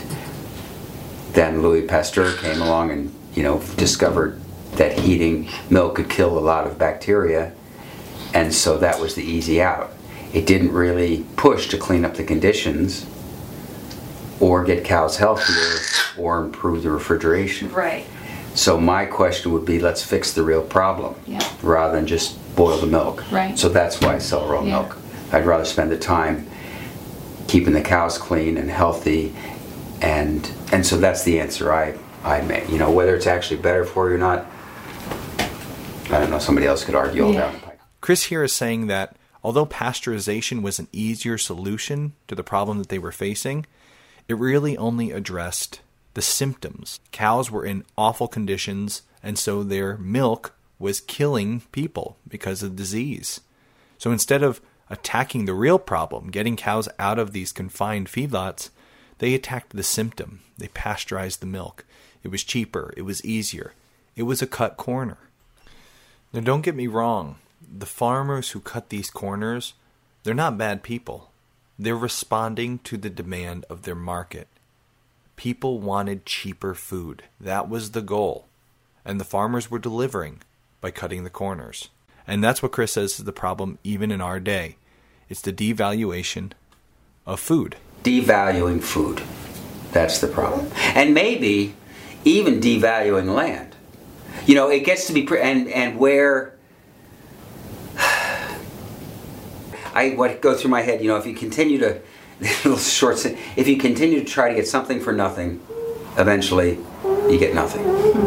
S10: then Louis Pasteur came along and, discovered that heating milk could kill a lot of bacteria. And so that was the easy out. It didn't really push to clean up the conditions or get cows healthier or improve the refrigeration.
S6: Right.
S10: So my question would be, let's fix the real problem, rather than just boil the milk.
S6: Right.
S10: So that's why I sell raw milk. I'd rather spend the time keeping the cows clean and healthy, and so that's the answer I made. You know, whether it's actually better for you or not, I don't know, somebody else could argue all down the pike.
S3: Chris here is saying that although pasteurization was an easier solution to the problem that they were facing, it really only addressed the symptoms. Cows were in awful conditions, and so their milk was killing people because of disease. So instead of attacking the real problem, getting cows out of these confined feedlots, they attacked the symptom. They pasteurized the milk. It was cheaper. It was easier. It was a cut corner. Now, don't get me wrong. The farmers who cut these corners, they're not bad people. They're responding to the demand of their market. People wanted cheaper food. That was the goal. And the farmers were delivering by cutting the corners. And that's what Chris says is the problem even in our day. It's the devaluation of food.
S10: Devaluing food. That's the problem. And maybe even devaluing land. You know, it gets to be... and where... what go through my head, you know, if you continue to... if you continue to try to get something for nothing, eventually you get nothing.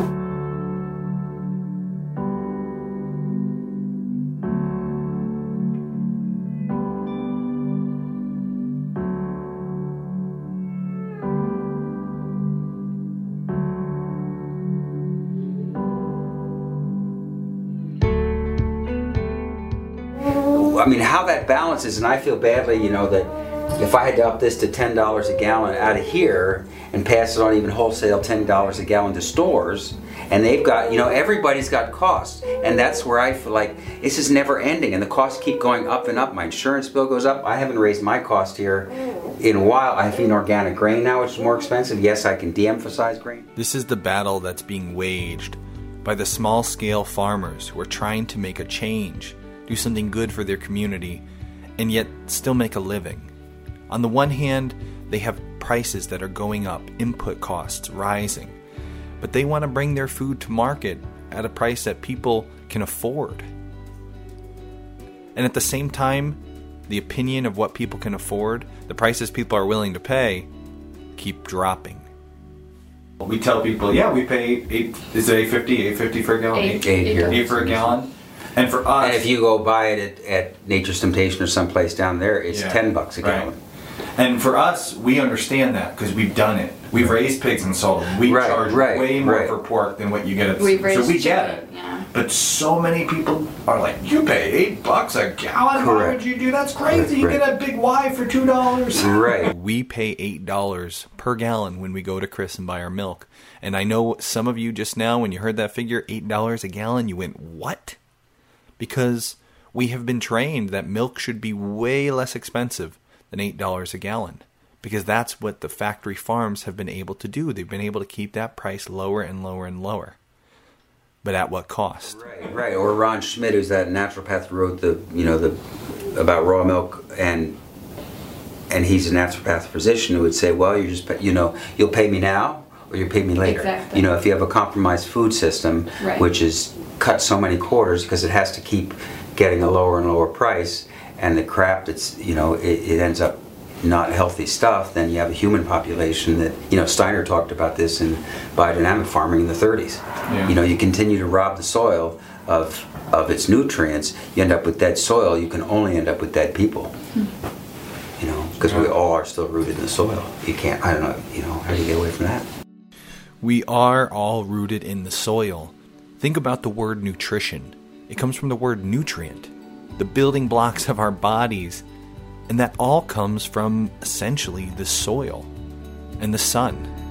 S10: I mean, how that balances, and I feel badly, you know, that if I had to up this to $10 a gallon out of here and pass it on even wholesale $10 a gallon to stores, and they've got, you know, everybody's got costs, and that's where I feel like this is never ending, and the costs keep going up and up. My insurance bill goes up. I haven't raised my cost here in a while. I've eaten organic grain now, which is more expensive. Yes, I can de-emphasize grain.
S3: This is the battle that's being waged by the small-scale farmers who are trying to make a change, do something good for their community, and yet still make a living. On the one hand, they have prices that are going up, input costs rising, but they want to bring their food to market at a price that people can afford. And at the same time, the opinion of what people can afford, the prices people are willing to pay, keep dropping.
S5: We tell people, yeah, we pay $8.50 for a gallon? $8 for a gallon. And for us...
S10: And if you go buy it at Nature's Temptation or someplace down there, it's $10 a gallon.
S5: Right. And for us, we understand that because we've done it. We've raised pigs and sold them. We charge way more for pork than what you get at the store. So we get it. Yeah. But so many people are like, you pay $8 a gallon? Why would you do? That's crazy. You get a big Y for $2.
S10: Right.
S3: We pay $8 per gallon when we go to Chris and buy our milk. And I know some of you just now, when you heard that figure, $8 a gallon, you went, what? Because we have been trained that milk should be way less expensive than $8 a gallon, because that's what the factory farms have been able to do. They've been able to keep that price lower and lower and lower. But at what cost?
S10: Right. Or Ron Schmidt, who's that naturopath who wrote about raw milk, and he's a naturopath physician who would say, well, you'll pay me now or you'll pay me later.
S6: Exactly.
S10: You know, if you have a compromised food system, which is cut so many quarters because it has to keep getting a lower and lower price, and the crap that's, you know, it ends up not healthy stuff, then you have a human population that, you know, Steiner talked about this in biodynamic farming in the 30s. Yeah. You know, you continue to rob the soil of its nutrients, you end up with dead soil, you can only end up with dead people. You know, because we all are still rooted in the soil. You can't, I don't know, you know, how do you get away from that?
S3: We are all rooted in the soil. Think about the word nutrition. It comes from the word nutrient, the building blocks of our bodies, and that all comes from essentially the soil and the sun.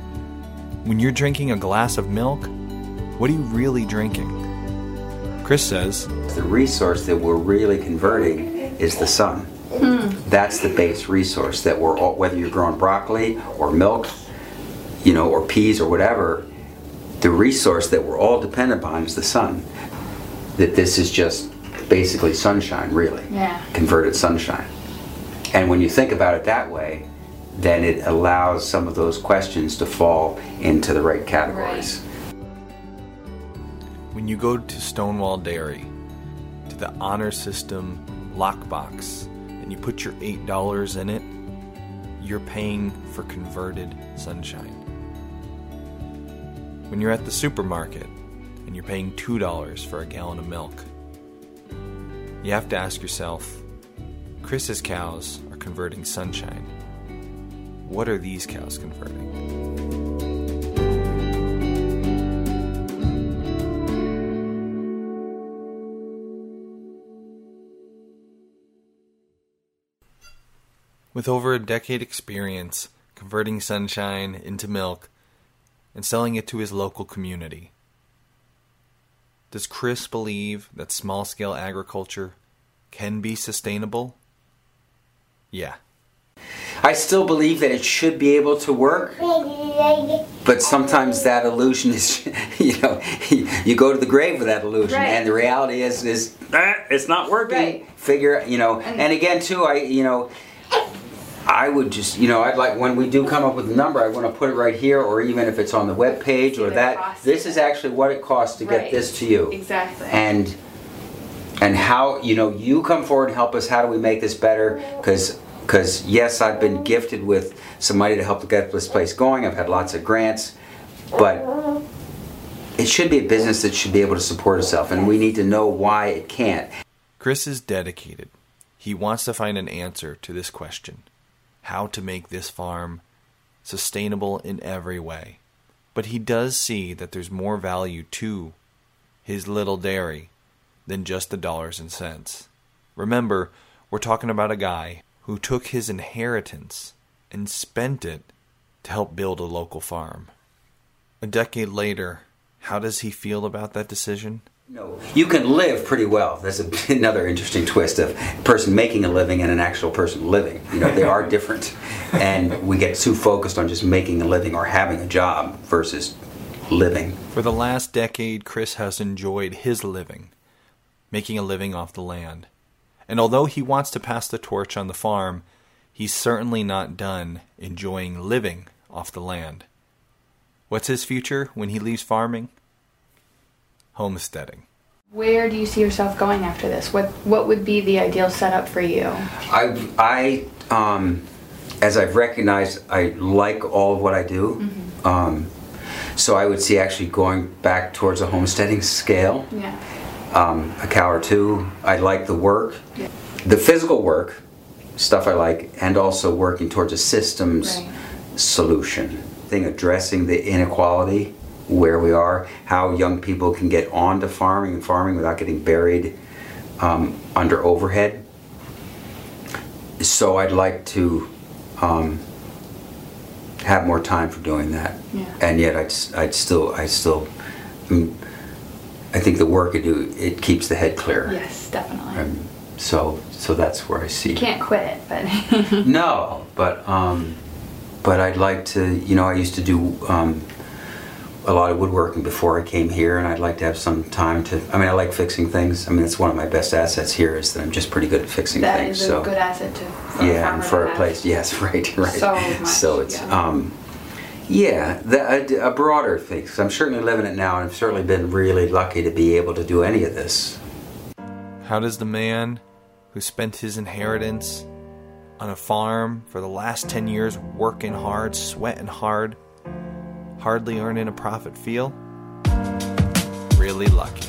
S3: When you're drinking a glass of milk, what are you really drinking? Chris says,
S10: the resource that we're really converting is the sun. That's the base resource that we're all, whether you're growing broccoli or milk, you know, or peas or whatever, the resource that we're all dependent upon is the sun. That this is just basically sunshine, really. Yeah. Converted sunshine. And when you think about it that way, then it allows some of those questions to fall into the right categories.
S3: When you go to Stonewall Dairy, to the honor system lockbox, and you put your $8 in it, you're paying for converted sunshine. When you're at the supermarket and you're paying $2 for a gallon of milk, you have to ask yourself, Chris's cows are converting sunshine. What are these cows converting? With over a decade experience converting sunshine into milk and selling it to his local community, does Chris believe that small-scale agriculture can be sustainable? Yeah.
S10: I still believe that it should be able to work, but sometimes that illusion is, you go to the grave with that illusion,
S6: right.
S10: And the reality is it's not working.
S6: Right.
S10: Figure, and again too, I would just, I'd like, when we do come up with a number, I want to put it right here, or even if it's on the web page or that, this is actually what it costs to get this to you.
S6: Exactly.
S10: And how, you come forward and help us, how do we make this better? Because yes, I've been gifted with some money to help get this place going. I've had lots of grants, but it should be a business that should be able to support itself, and we need to know why it can't.
S3: Chris is dedicated. He wants to find an answer to this question: how to make this farm sustainable in every way. But he does see that there's more value to his little dairy than just the dollars and cents. Remember, we're talking about a guy who took his inheritance and spent it to help build a local farm. A decade later, how does he feel about that decision?
S10: No, you can live pretty well. That's another interesting twist of a person making a living and an actual person living. They are different. And we get too focused on just making a living or having a job versus living.
S3: For the last decade, Chris has enjoyed his living, making a living off the land. And although he wants to pass the torch on the farm, he's certainly not done enjoying living off the land. What's his future when he leaves farming? Homesteading.
S6: Where do you see yourself going after this? What would be the ideal setup for you?
S10: I as I've recognized, I like all of what I do. Mm-hmm. So I would see actually going back towards a homesteading scale.
S6: Yeah.
S10: A cow or two. I like the work. Yeah. The physical work, stuff I like, and also working towards a systems solution. Addressing the inequality where we are, how young people can get onto farming without getting buried under overhead. So I'd like to have more time for doing that. Yeah. And yet I think the work I do, it keeps the head clear.
S6: Yes, definitely.
S10: So that's where I see.
S6: You can't quit it, but
S10: no, but I'd like to, I used to do a lot of woodworking before I came here, and I'd like to have some time to, I like fixing things. It's one of my best assets here is that I'm just pretty good at fixing things.
S6: That is a good asset for
S10: yeah, and for a place, yes, right.
S6: So much,
S10: so it's, a broader thing, because I'm certainly living it now, and I've certainly been really lucky to be able to do any of this.
S3: How does the man who spent his inheritance on a farm for the last 10 years working hard, sweating hard, hardly earning a profit feel? Really lucky.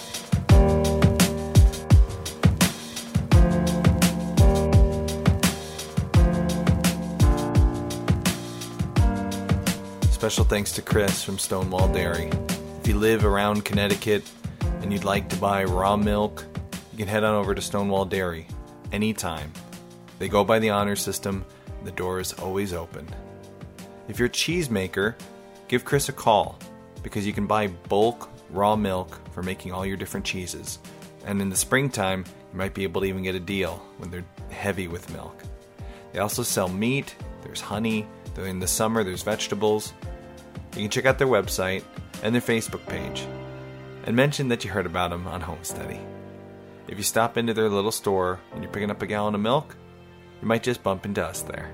S3: Special thanks to Chris from Stonewall Dairy. If you live around Connecticut and you'd like to buy raw milk, you can head on over to Stonewall Dairy anytime. They go by the honor system, and the door is always open. If you're a cheesemaker, give Chris a call, because you can buy bulk raw milk for making all your different cheeses. And in the springtime, you might be able to even get a deal when they're heavy with milk. They also sell meat, there's honey, in the summer there's vegetables. You can check out their website and their Facebook page, and mention that you heard about them on Homesteady. If you stop into their little store and you're picking up a gallon of milk, you might just bump into us there.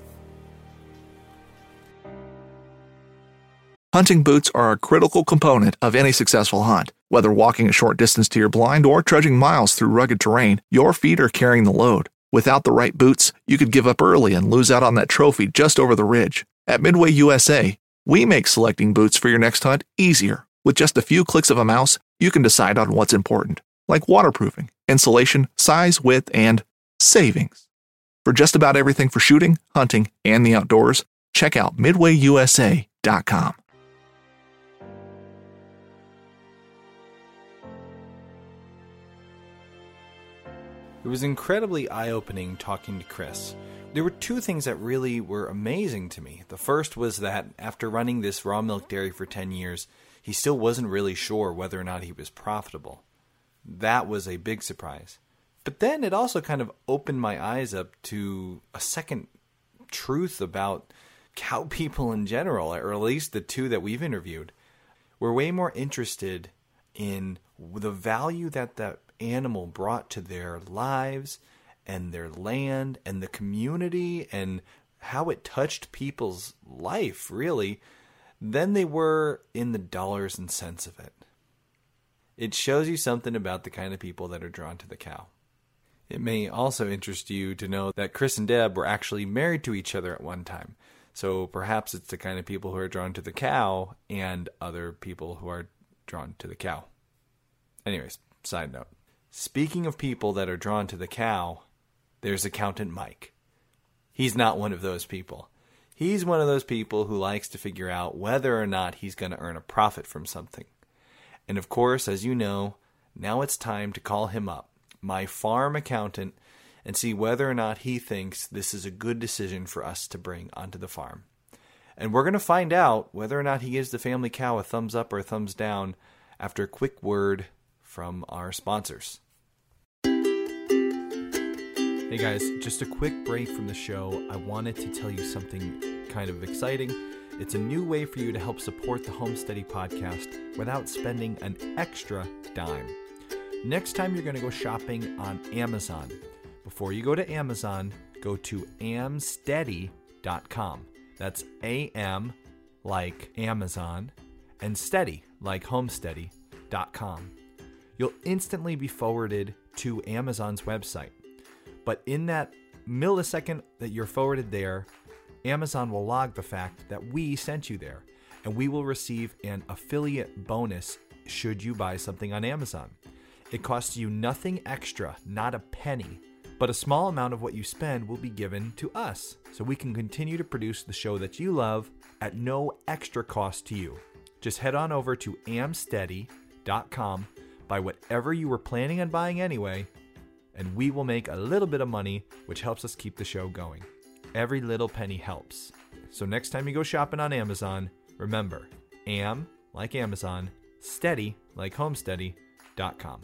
S2: Hunting boots are a critical component of any successful hunt. Whether walking a short distance to your blind or trudging miles through rugged terrain, your feet are carrying the load. Without the right boots, you could give up early and lose out on that trophy just over the ridge. At Midway USA, we make selecting boots for your next hunt easier. With just a few clicks of a mouse, you can decide on what's important, like waterproofing, insulation, size, width, and savings. For just about everything for shooting, hunting, and the outdoors, check out MidwayUSA.com.
S3: It was incredibly eye-opening talking to Chris. There were two things that really were amazing to me. The first was that after running this raw milk dairy for 10 years, he still wasn't really sure whether or not he was profitable. That was a big surprise. But then it also kind of opened my eyes up to a second truth about cow people in general, or at least the two that we've interviewed. We're way more interested in the value that that animal brought to their lives and their land and the community and how it touched people's life, really, than they were in the dollars and cents of it. It shows you something about the kind of people that are drawn to the cow. It may also interest you to know that Chris and Deb were actually married to each other at one time. So perhaps it's the kind of people who are drawn to the cow and other people who are drawn to the cow. Anyways, side note. Speaking of people that are drawn to the cow, there's Accountant Mike. He's not one of those people. He's one of those people who likes to figure out whether or not he's going to earn a profit from something. And of course, as you know, now it's time to call him up, my farm accountant, and see whether or not he thinks this is a good decision for us to bring onto the farm. And we're going to find out whether or not he gives the family cow a thumbs up or a thumbs down after a quick word from our sponsors. Hey guys, just a quick break from the show. I wanted to tell you something kind of exciting. It's a new way for you to help support the Homesteady podcast without spending an extra dime. Next time you're going to go shopping on Amazon, before you go to Amazon, go to amsteady.com. That's AM like Amazon and steady like homesteady.com. You'll instantly be forwarded to Amazon's website. But in that millisecond that you're forwarded there, Amazon will log the fact that we sent you there, and we will receive an affiliate bonus should you buy something on Amazon. It costs you nothing extra, not a penny, but a small amount of what you spend will be given to us, so we can continue to produce the show that you love at no extra cost to you. Just head on over to amsteady.com, buy whatever you were planning on buying anyway, and we will make a little bit of money, which helps us keep the show going. Every little penny helps. So next time you go shopping on Amazon, remember, am like Amazon, steady like homesteady.com.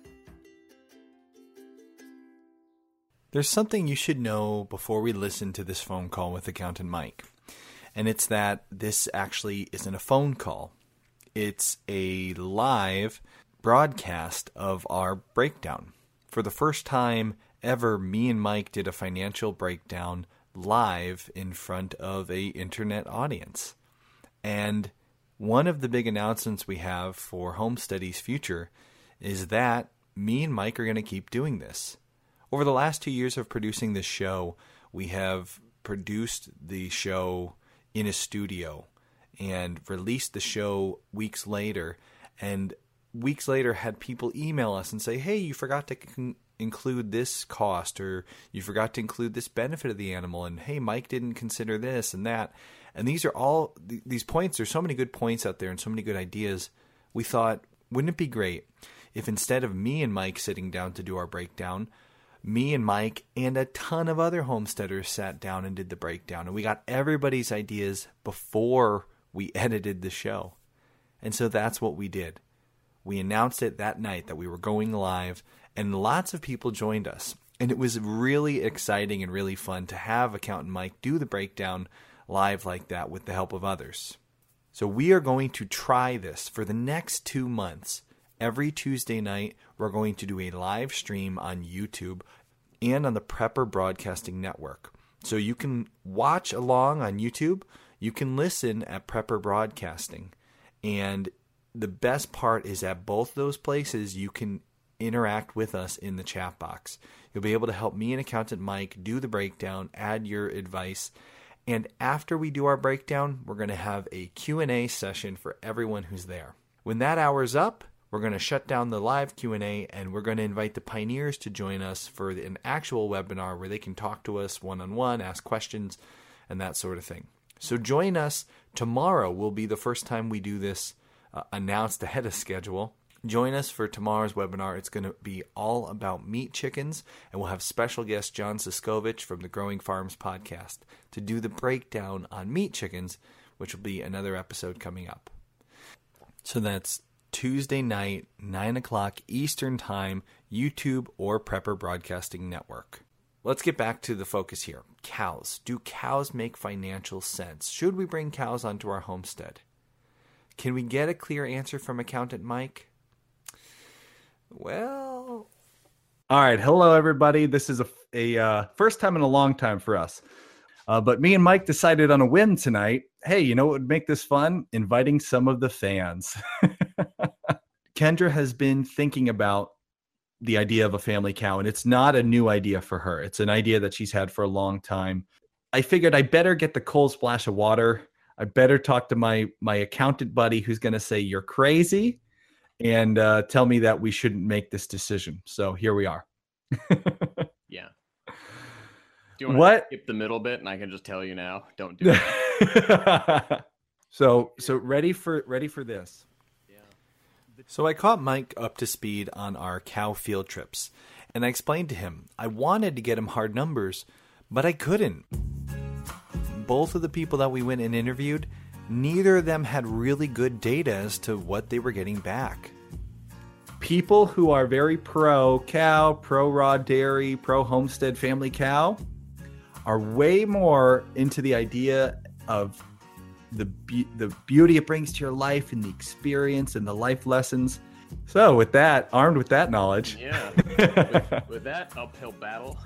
S3: There's something you should know before we listen to this phone call with Accountant Mike, and it's that this actually isn't a phone call. It's a live broadcast of our breakdown. For the first time ever, me and Mike did a financial breakdown live in front of an internet audience. And one of the big announcements we have for Homesteady's future is that me and Mike are going to keep doing this. Over the last 2 years of producing this show, we have produced the show in a studio and released the show weeks later, and weeks later had people email us and say, hey, you forgot to include this cost, or you forgot to include this benefit of the animal, and hey, Mike didn't consider this and that. And these are all, these points, there's so many good points out there and so many good ideas. We thought, wouldn't it be great if instead of me and Mike sitting down to do our breakdown, me and Mike and a ton of other homesteaders sat down and did the breakdown, and we got everybody's ideas before we edited the show. And so that's what we did. We announced it that night that we were going live, and lots of people joined us. And it was really exciting and really fun to have Accountant Mike do the breakdown live like that with the help of others. So we are going to try this for the next 2 months. Every Tuesday night, we're going to do a live stream on YouTube and on the Prepper Broadcasting Network. So you can watch along on YouTube. You can listen at Prepper Broadcasting. And the best part is at both those places, you can interact with us in the chat box. You'll be able to help me and Accountant Mike do the breakdown, add your advice, and after we do our breakdown, we're going to have a Q&A session for everyone who's there. When that hour's up, we're going to shut down the live Q&A, and we're going to invite the pioneers to join us for an actual webinar where they can talk to us one-on-one, ask questions, and that sort of thing. So join us. Tomorrow will be the first time we do this announced ahead of schedule. Join us for tomorrow's webinar. It's going to be all about meat chickens, and we'll have special guest John Siskovich from the Growing Farms podcast to do the breakdown on meat chickens, which will be another episode coming up. So that's Tuesday night, 9 o'clock Eastern Time, YouTube or Prepper Broadcasting Network. Let's get back to the focus here. Cows. Do cows make financial sense? Should we bring cows onto our homestead? Can we get a clear answer from Accountant Mike? Well...
S11: All right. Hello, everybody. This is a first time in a long time for us. But me and Mike decided on a whim tonight. Hey, you know what would make this fun? Inviting some of the fans. Kendra has been thinking about the idea of a family cow, and it's not a new idea for her. It's an idea that she's had for a long time. I figured I better get the cold splash of water. I better talk to my accountant buddy who's going to say you're crazy and tell me that we shouldn't make this decision. So here we are.
S12: Yeah. Do you want to skip the middle bit and I can just tell you now? Don't do it.
S11: So ready for this.
S3: So I caught Mike up to speed on our cow field trips, and I explained to him I wanted to get him hard numbers, but I couldn't. Both of the people that we went and interviewed, neither of them had really good data as to what they were getting back.
S11: People who are very pro cow, pro raw dairy, pro homestead family cow are way more into the idea of the beauty it brings to your life and the experience and the life lessons. So with that, armed with that knowledge.
S12: Yeah. with that uphill battle.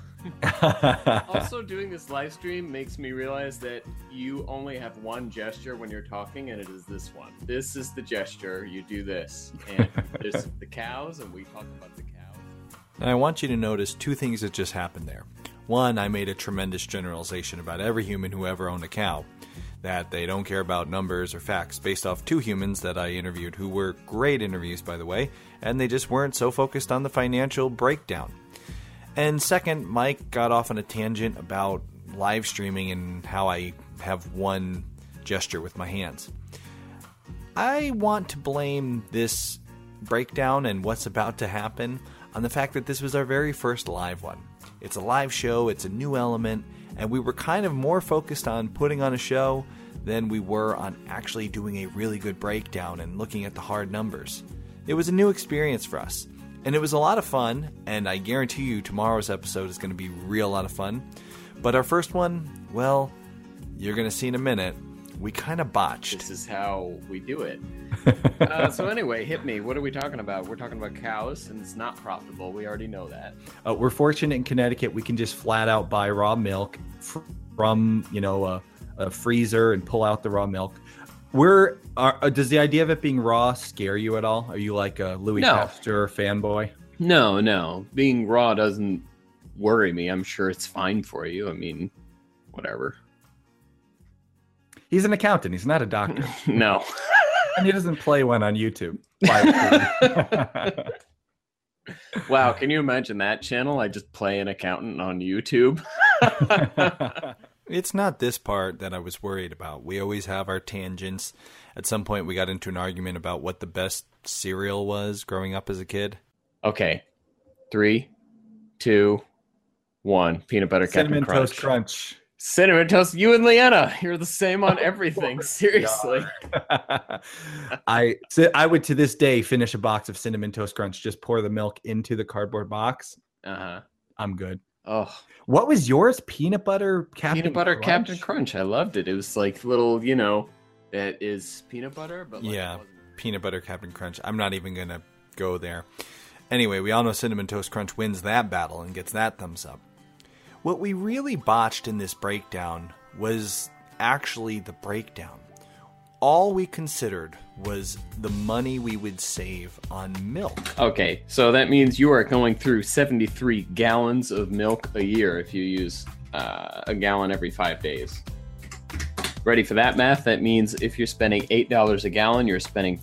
S12: Also, doing this live stream makes me realize that you only have one gesture when you're talking, and it is this one. This is the gesture. You do this. And there's the cows, and we talk about the cows.
S3: And I want you to notice two things that just happened there. One, I made a tremendous generalization about every human who ever owned a cow, that they don't care about numbers or facts, based off two humans that I interviewed who were great interviews, by the way, and they just weren't so focused on the financial breakdown. And second, Mike got off on a tangent about live streaming and how I have one gesture with my hands. I want to blame this breakdown and what's about to happen on the fact that this was our very first live one. It's a live show, it's a new element, and we were kind of more focused on putting on a show than we were on actually doing a really good breakdown and looking at the hard numbers. It was a new experience for us, and it was a lot of fun, and I guarantee you tomorrow's episode is going to be a real lot of fun. But our first one, well, you're going to see in a minute, we kind of botched.
S12: This is how we do it. So anyway, hit me. What are we talking about? We're talking about cows, and it's not profitable. We already know that.
S11: We're fortunate in Connecticut. We can just flat out buy raw milk from, a freezer and pull out the raw milk. Does the idea of it being raw scare you at all? Are you like a Louis Pasteur fanboy?
S12: No. Being raw doesn't worry me. I'm sure it's fine for you. I mean, whatever.
S11: He's an accountant. He's not a doctor.
S12: No.
S11: And he doesn't play one on YouTube.
S12: Wow, can you imagine that channel? I just play an accountant on YouTube.
S3: It's not this part that I was worried about. We always have our tangents. At some point, we got into an argument about what the best cereal was growing up as a kid.
S12: Okay. 3, 2, 1. Peanut butter
S11: Cinnamon
S12: Captain Crunch.
S11: Toast Crunch.
S12: Cinnamon Toast. You and Leanna, you're the same on everything. Seriously.
S11: I would to this day finish a box of Cinnamon Toast Crunch. Just pour the milk into the cardboard box. I'm good.
S12: Oh,
S11: what was yours? Peanut butter Captain
S12: Peanut butter
S11: Crunch?
S12: Captain Crunch. I loved it. It was like little, it is peanut butter, but like
S3: peanut butter Captain Crunch. I'm not even gonna go there. Anyway, we all know Cinnamon Toast Crunch wins that battle and gets that thumbs up. What we really botched in this breakdown was actually the breakdown. all we considered was the money we would save on milk.
S12: Okay, so that means you are going through 73 gallons of milk a year if you use a gallon every 5 days. Ready for that math? That means if you're spending $8 a gallon, you're spending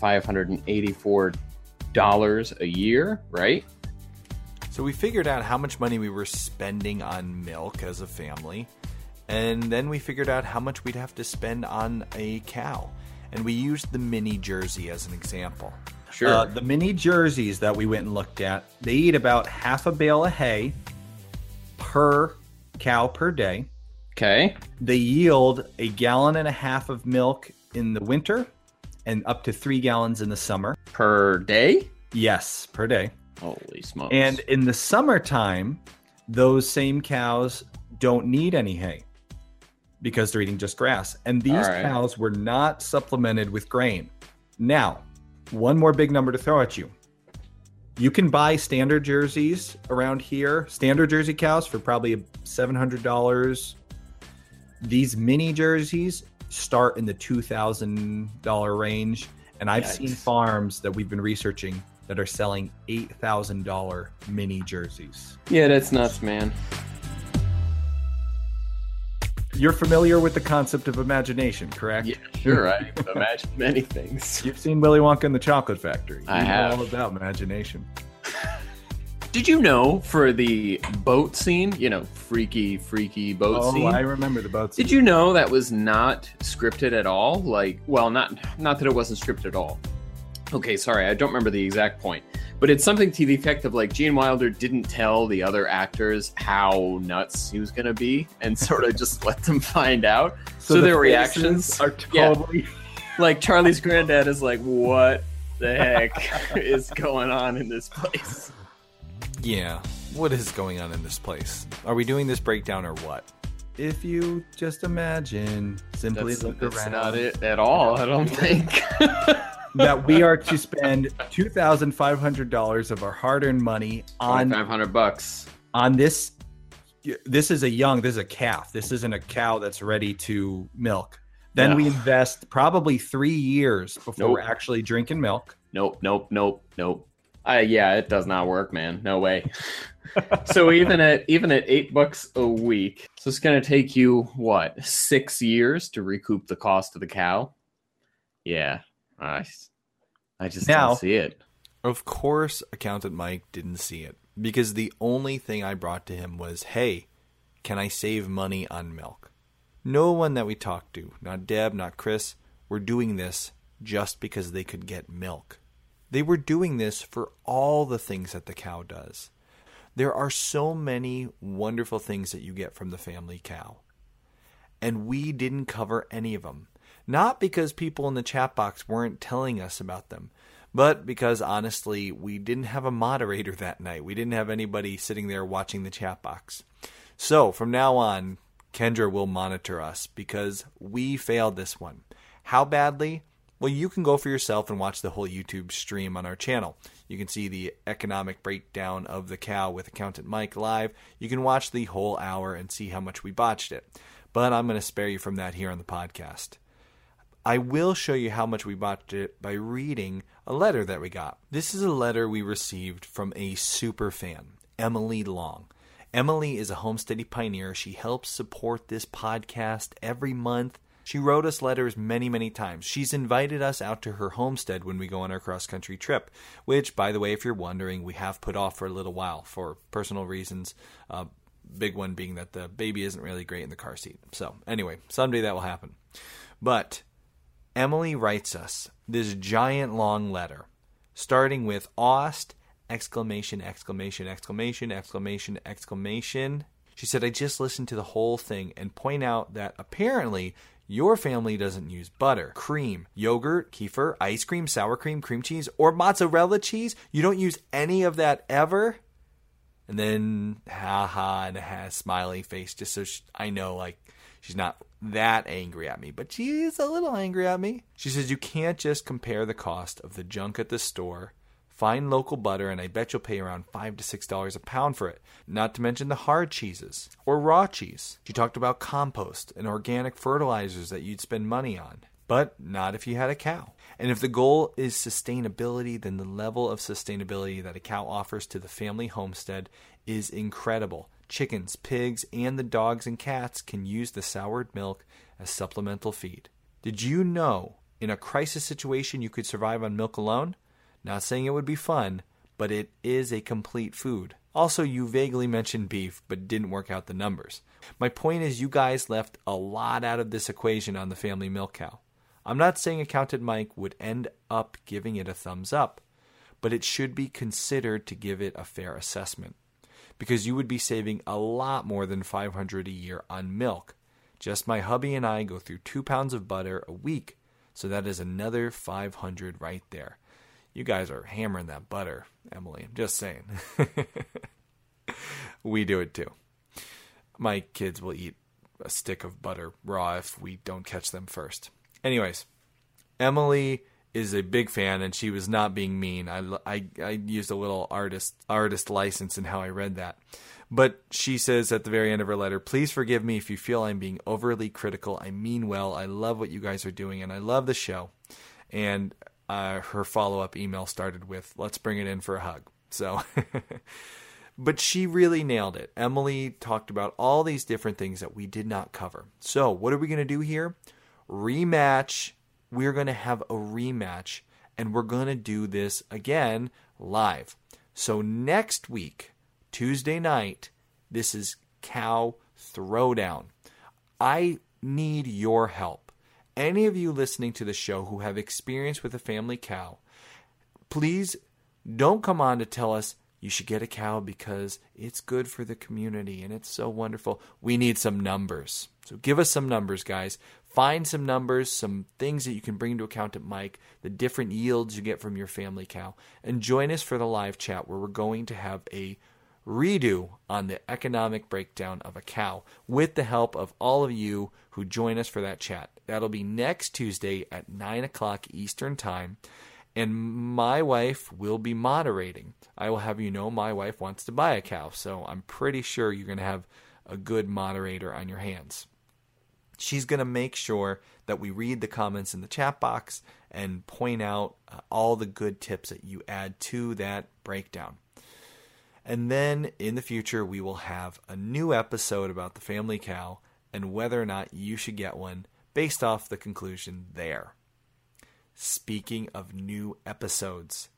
S12: $584 a year, right?
S3: So we figured out how much money we were spending on milk as a family, and then we figured out how much we'd have to spend on a cow. And we used the mini Jersey as an example.
S12: Sure.
S11: The mini Jerseys that we went and looked at, they eat about half a bale of hay per cow per day.
S12: Okay.
S11: They yield 1.5 gallons of milk in the winter and up to 3 gallons in the summer.
S12: Per day?
S11: Yes, per day.
S12: Holy smokes.
S11: And in the summertime, those same cows don't need any hay because they're eating just grass. And these cows were not supplemented with grain. Now, one more big number to throw at you. You can buy standard jerseys around here, standard Jersey cows for probably $700. These mini jerseys start in the $2,000 range. And I've seen farms that we've been researching that are selling $8,000 mini jerseys.
S12: Yeah, that's nuts, man.
S11: You're familiar with the concept of imagination, correct?
S12: Yeah, sure. I imagine many things.
S11: You've seen Willy Wonka and the Chocolate Factory.
S12: I have.
S11: All about imagination.
S12: Did you know for the boat scene, freaky boat scene?
S11: Oh, I remember the boat scene.
S12: Did you know that was not scripted at all? Not that it wasn't scripted at all. Okay, sorry, I don't remember the exact point. But it's something to the effect of Gene Wilder didn't tell the other actors how nuts he was going to be and sort of just let them find out. So their reactions
S11: are totally...
S12: Like Charlie's granddad is like, what the heck is going on in this place?
S3: Yeah, what is going on in this place? Are we doing this breakdown or what?
S11: If you just imagine, simply look around.
S12: That's not it at all, I don't think.
S11: That we are to spend $2,500 of our hard-earned money on
S12: $500
S11: on this. This is a calf. This isn't a cow that's ready to milk. Then we invest probably 3 years before we're actually drinking milk.
S12: Nope. Yeah, it does not work, man. No way. So even at $8 a week, so it's going to take you 6 years to recoup the cost of the cow? Yeah. I just don't see it.
S3: Of course, Accountant Mike didn't see it because the only thing I brought to him was, hey, can I save money on milk? No one that we talked to, not Deb, not Chris, were doing this just because they could get milk. They were doing this for all the things that the cow does. There are so many wonderful things that you get from the family cow. And we didn't cover any of them. Not because people in the chat box weren't telling us about them, but because, honestly, we didn't have a moderator that night. We didn't have anybody sitting there watching the chat box. So, from now on, Kendra will monitor us because we failed this one. How badly? Well, you can go for yourself and watch the whole YouTube stream on our channel. You can see the economic breakdown of the cow with Accountant Mike live. You can watch the whole hour and see how much we botched it. But I'm going to spare you from that here on the podcast. I will show you how much we botched it by reading a letter that we got. This is a letter we received from a super fan, Emily Long. Emily is a homesteading pioneer. She helps support this podcast every month. She wrote us letters many, many times. She's invited us out to her homestead when we go on our cross-country trip, which, by the way, if you're wondering, we have put off for a little while for personal reasons. Big one being that the baby isn't really great in the car seat. So, anyway, someday that will happen. But Emily writes us this giant long letter, starting with "Aust!" exclamation, exclamation, exclamation, exclamation, exclamation. She said, I just listened to the whole thing and point out that apparently your family doesn't use butter, cream, yogurt, kefir, ice cream, sour cream, cream cheese, or mozzarella cheese. You don't use any of that ever? And then, and a smiley face, just so I know, she's not that angry at me, but she is a little angry at me. She says, you can't just compare the cost of the junk at the store. Find local butter, and I bet you'll pay around $5 to $6 a pound for it, not to mention the hard cheeses or raw cheese. She talked about compost and organic fertilizers that you'd spend money on. but not if you had a cow. And if the goal is sustainability, then the level of sustainability that a cow offers to the family homestead is incredible. Chickens, pigs, and the dogs and cats can use the soured milk as supplemental feed. Did you know in a crisis situation you could survive on milk alone? Not saying it would be fun, but it is a complete food. Also, you vaguely mentioned beef, but didn't work out the numbers. My point is you guys left a lot out of this equation on the family milk cow. I'm not saying Accountant Mike would end up giving it a thumbs up, but it should be considered to give it a fair assessment, because you would be saving a lot more than $500 a year on milk. Just my hubby and I go through 2 pounds of butter a week, so that is another $500 right there. You guys are hammering that butter, Emily. I'm just saying. We do it too. My kids will eat a stick of butter raw if we don't catch them first. Anyways, Emily is a big fan, and she was not being mean. I used a little artist license in how I read that. But she says at the very end of her letter, please forgive me if you feel I'm being overly critical. I mean well. I love what you guys are doing, and I love the show. And her follow-up email started with, let's bring it in for a hug. So, but she really nailed it. Emily talked about all these different things that we did not cover. So what are we going to do here? Rematch. We're going to have a rematch, and we're going to do this again live. So next week, Tuesday night, this is Cow Throwdown. I need your help. Any of you listening to the show who have experience with a family cow, please don't come on to tell us you should get a cow because it's good for the community and it's so wonderful. We need some numbers. So give us some numbers, guys. Find some numbers, some things that you can bring to Accountant Mike, the different yields you get from your family cow, and join us for the live chat where we're going to have a redo on the economic breakdown of a cow with the help of all of you who join us for that chat. That'll be next Tuesday at 9 o'clock Eastern Time, and my wife will be moderating. I will have you know my wife wants to buy a cow, so I'm pretty sure you're going to have a good moderator on your hands. She's going to make sure that we read the comments in the chat box and point out all the good tips that you add to that breakdown. And then in the future, we will have a new episode about the family cow and whether or not you should get one based off the conclusion there. Speaking of new episodes,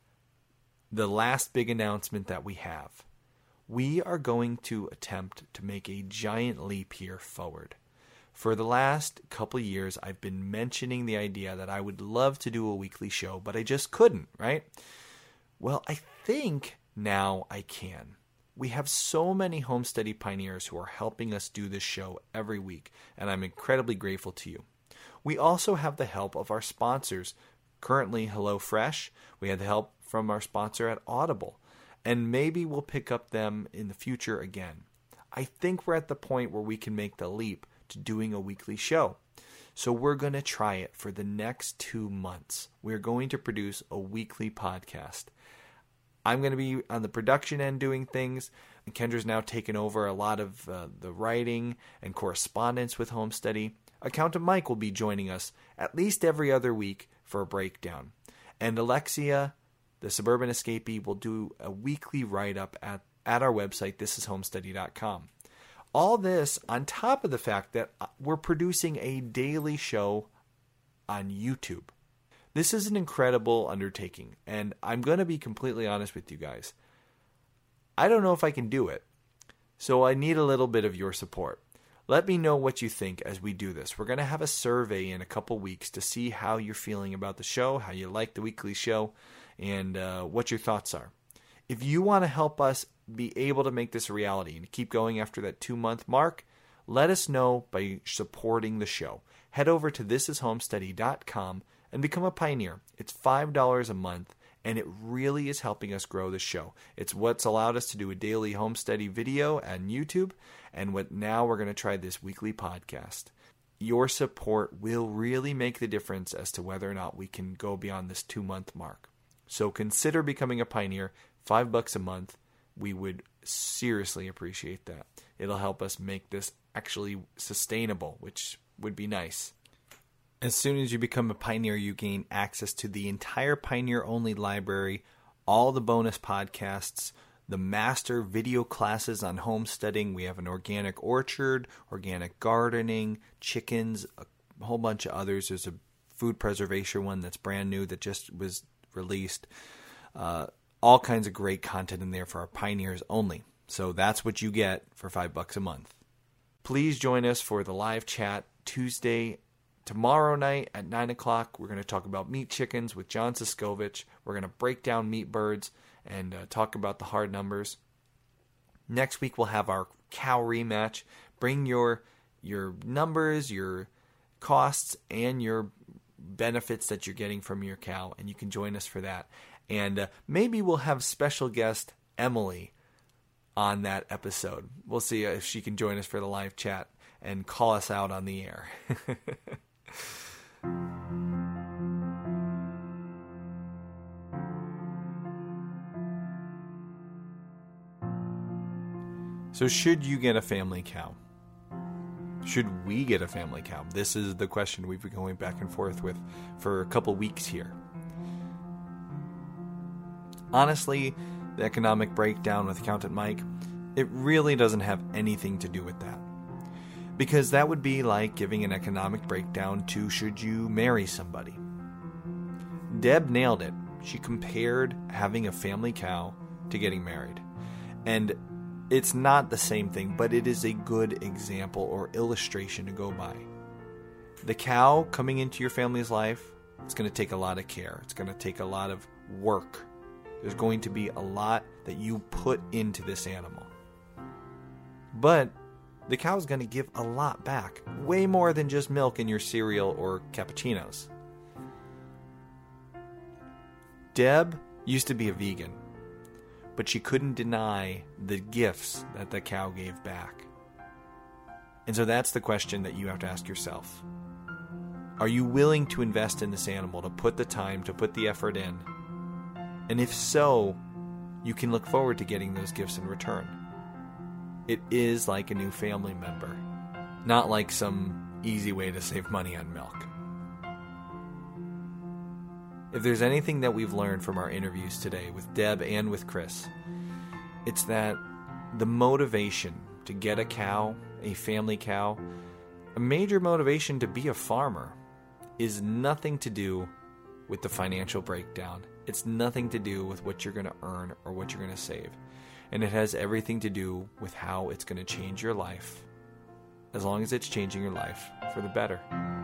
S3: the last big announcement that we have, we are going to attempt to make a giant leap here forward. For the last couple of years, I've been mentioning the idea that I would love to do a weekly show, but I just couldn't, right? Well, I think now I can. We have so many homesteady pioneers who are helping us do this show every week, and I'm incredibly grateful to you. We also have the help of our sponsors. Currently, HelloFresh. We have the help from our sponsor at Audible, and maybe we'll pick up them in the future again. I think we're at the point where we can make the leap to doing a weekly show. So we're going to try it for the next 2 months. We're going to produce a weekly podcast. I'm going to be on the production end doing things. Kendra's now taken over a lot of the writing and correspondence with Homesteady. Accountant Mike will be joining us at least every other week for a breakdown. And Alexia, the Suburban Escapee, will do a weekly write-up at our website, thisishomesteady.com. All this on top of the fact that we're producing a daily show on YouTube. This is an incredible undertaking, and I'm going to be completely honest with you guys. I don't know if I can do it, so I need a little bit of your support. Let me know what you think as we do this. We're going to have a survey in a couple weeks to see how you're feeling about the show, how you like the weekly show, and what your thoughts are. If you want to help us be able to make this a reality and keep going after that 2-month mark, let us know by supporting the show. Head over to thisishomesteady.com and become a pioneer. It's $5 a month, and it really is helping us grow the show. It's what's allowed us to do a daily Homesteady video on YouTube, and what now we're going to try this weekly podcast. Your support will really make the difference as to whether or not we can go beyond this 2-month mark. So consider becoming a pioneer. $5 a month. We would seriously appreciate that. It'll help us make this actually sustainable, which would be nice. As soon as you become a Pioneer, you gain access to the entire Pioneer-only library, all the bonus podcasts, the master video classes on homesteading. We have an organic orchard, organic gardening, chickens, a whole bunch of others. There's a food preservation one that's brand new that just was released. All kinds of great content in there for our Pioneers only. So that's what you get for $5 a month. Please join us for the live chat Tuesday, tomorrow night at 9 o'clock. We're going to talk about meat chickens with John Siskovich. We're going to break down meat birds and talk about the hard numbers. Next week we'll have our cow rematch. Bring your numbers, your costs, and your benefits that you're getting from your cow, and you can join us for that. And maybe we'll have special guest Emily on that episode. We'll see if she can join us for the live chat and call us out on the air. So should you get a family cow? Should we get a family cow? This is the question we've been going back and forth with for a couple weeks here. Honestly, the economic breakdown with Accountant Mike, it really doesn't have anything to do with that. Because that would be like giving an economic breakdown to should you marry somebody. Deb nailed it. She compared having a family cow to getting married. And it's not the same thing, but it is a good example or illustration to go by. The cow coming into your family's life, it's going to take a lot of care. It's going to take a lot of work. There's going to be a lot that you put into this animal. But the cow is going to give a lot back. Way more than just milk in your cereal or cappuccinos. Deb used to be a vegan, but she couldn't deny the gifts that the cow gave back. And so that's the question that you have to ask yourself. Are you willing to invest in this animal, to put the time, to put the effort in? And if so, you can look forward to getting those gifts in return. It is like a new family member, not like some easy way to save money on milk. If there's anything that we've learned from our interviews today with Deb and with Chris, it's that the motivation to get a cow, a family cow, a major motivation to be a farmer, is nothing to do with the financial breakdown. It's nothing to do with what you're going to earn or what you're going to save. And it has everything to do with how it's going to change your life, as long as it's changing your life for the better.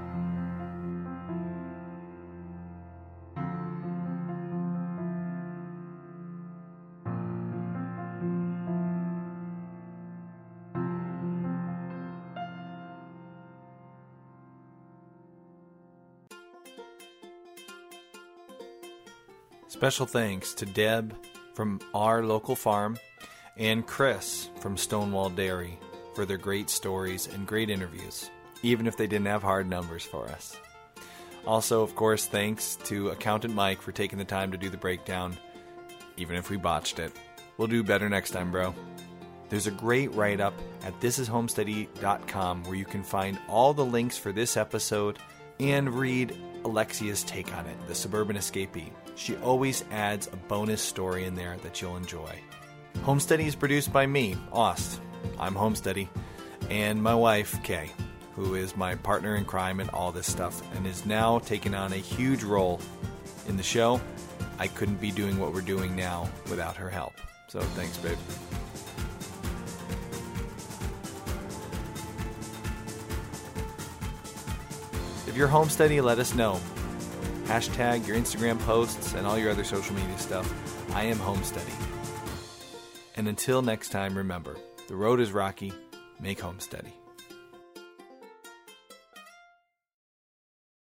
S3: Special thanks to Deb from our local farm and Chris from Stonewall Dairy for their great stories and great interviews, even if they didn't have hard numbers for us. Also, of course, thanks to Accountant Mike for taking the time to do the breakdown, even if we botched it. We'll do better next time, bro. There's a great write-up at thisishomesteady.com where you can find all the links for this episode and read Alexia's take on it, The Suburban Escapee. She always adds a bonus story in there that you'll enjoy. Homesteady is produced by me, Aust. I'm Homesteady, and my wife, Kay, who is my partner in crime and all this stuff, and is now taking on a huge role in the show. I couldn't be doing what we're doing now without her help. So thanks, babe. If you're Homesteady, let us know. Hashtag your Instagram posts and all your other social media stuff. I am Homesteady. And until next time, remember, the road is rocky. Make Homesteady.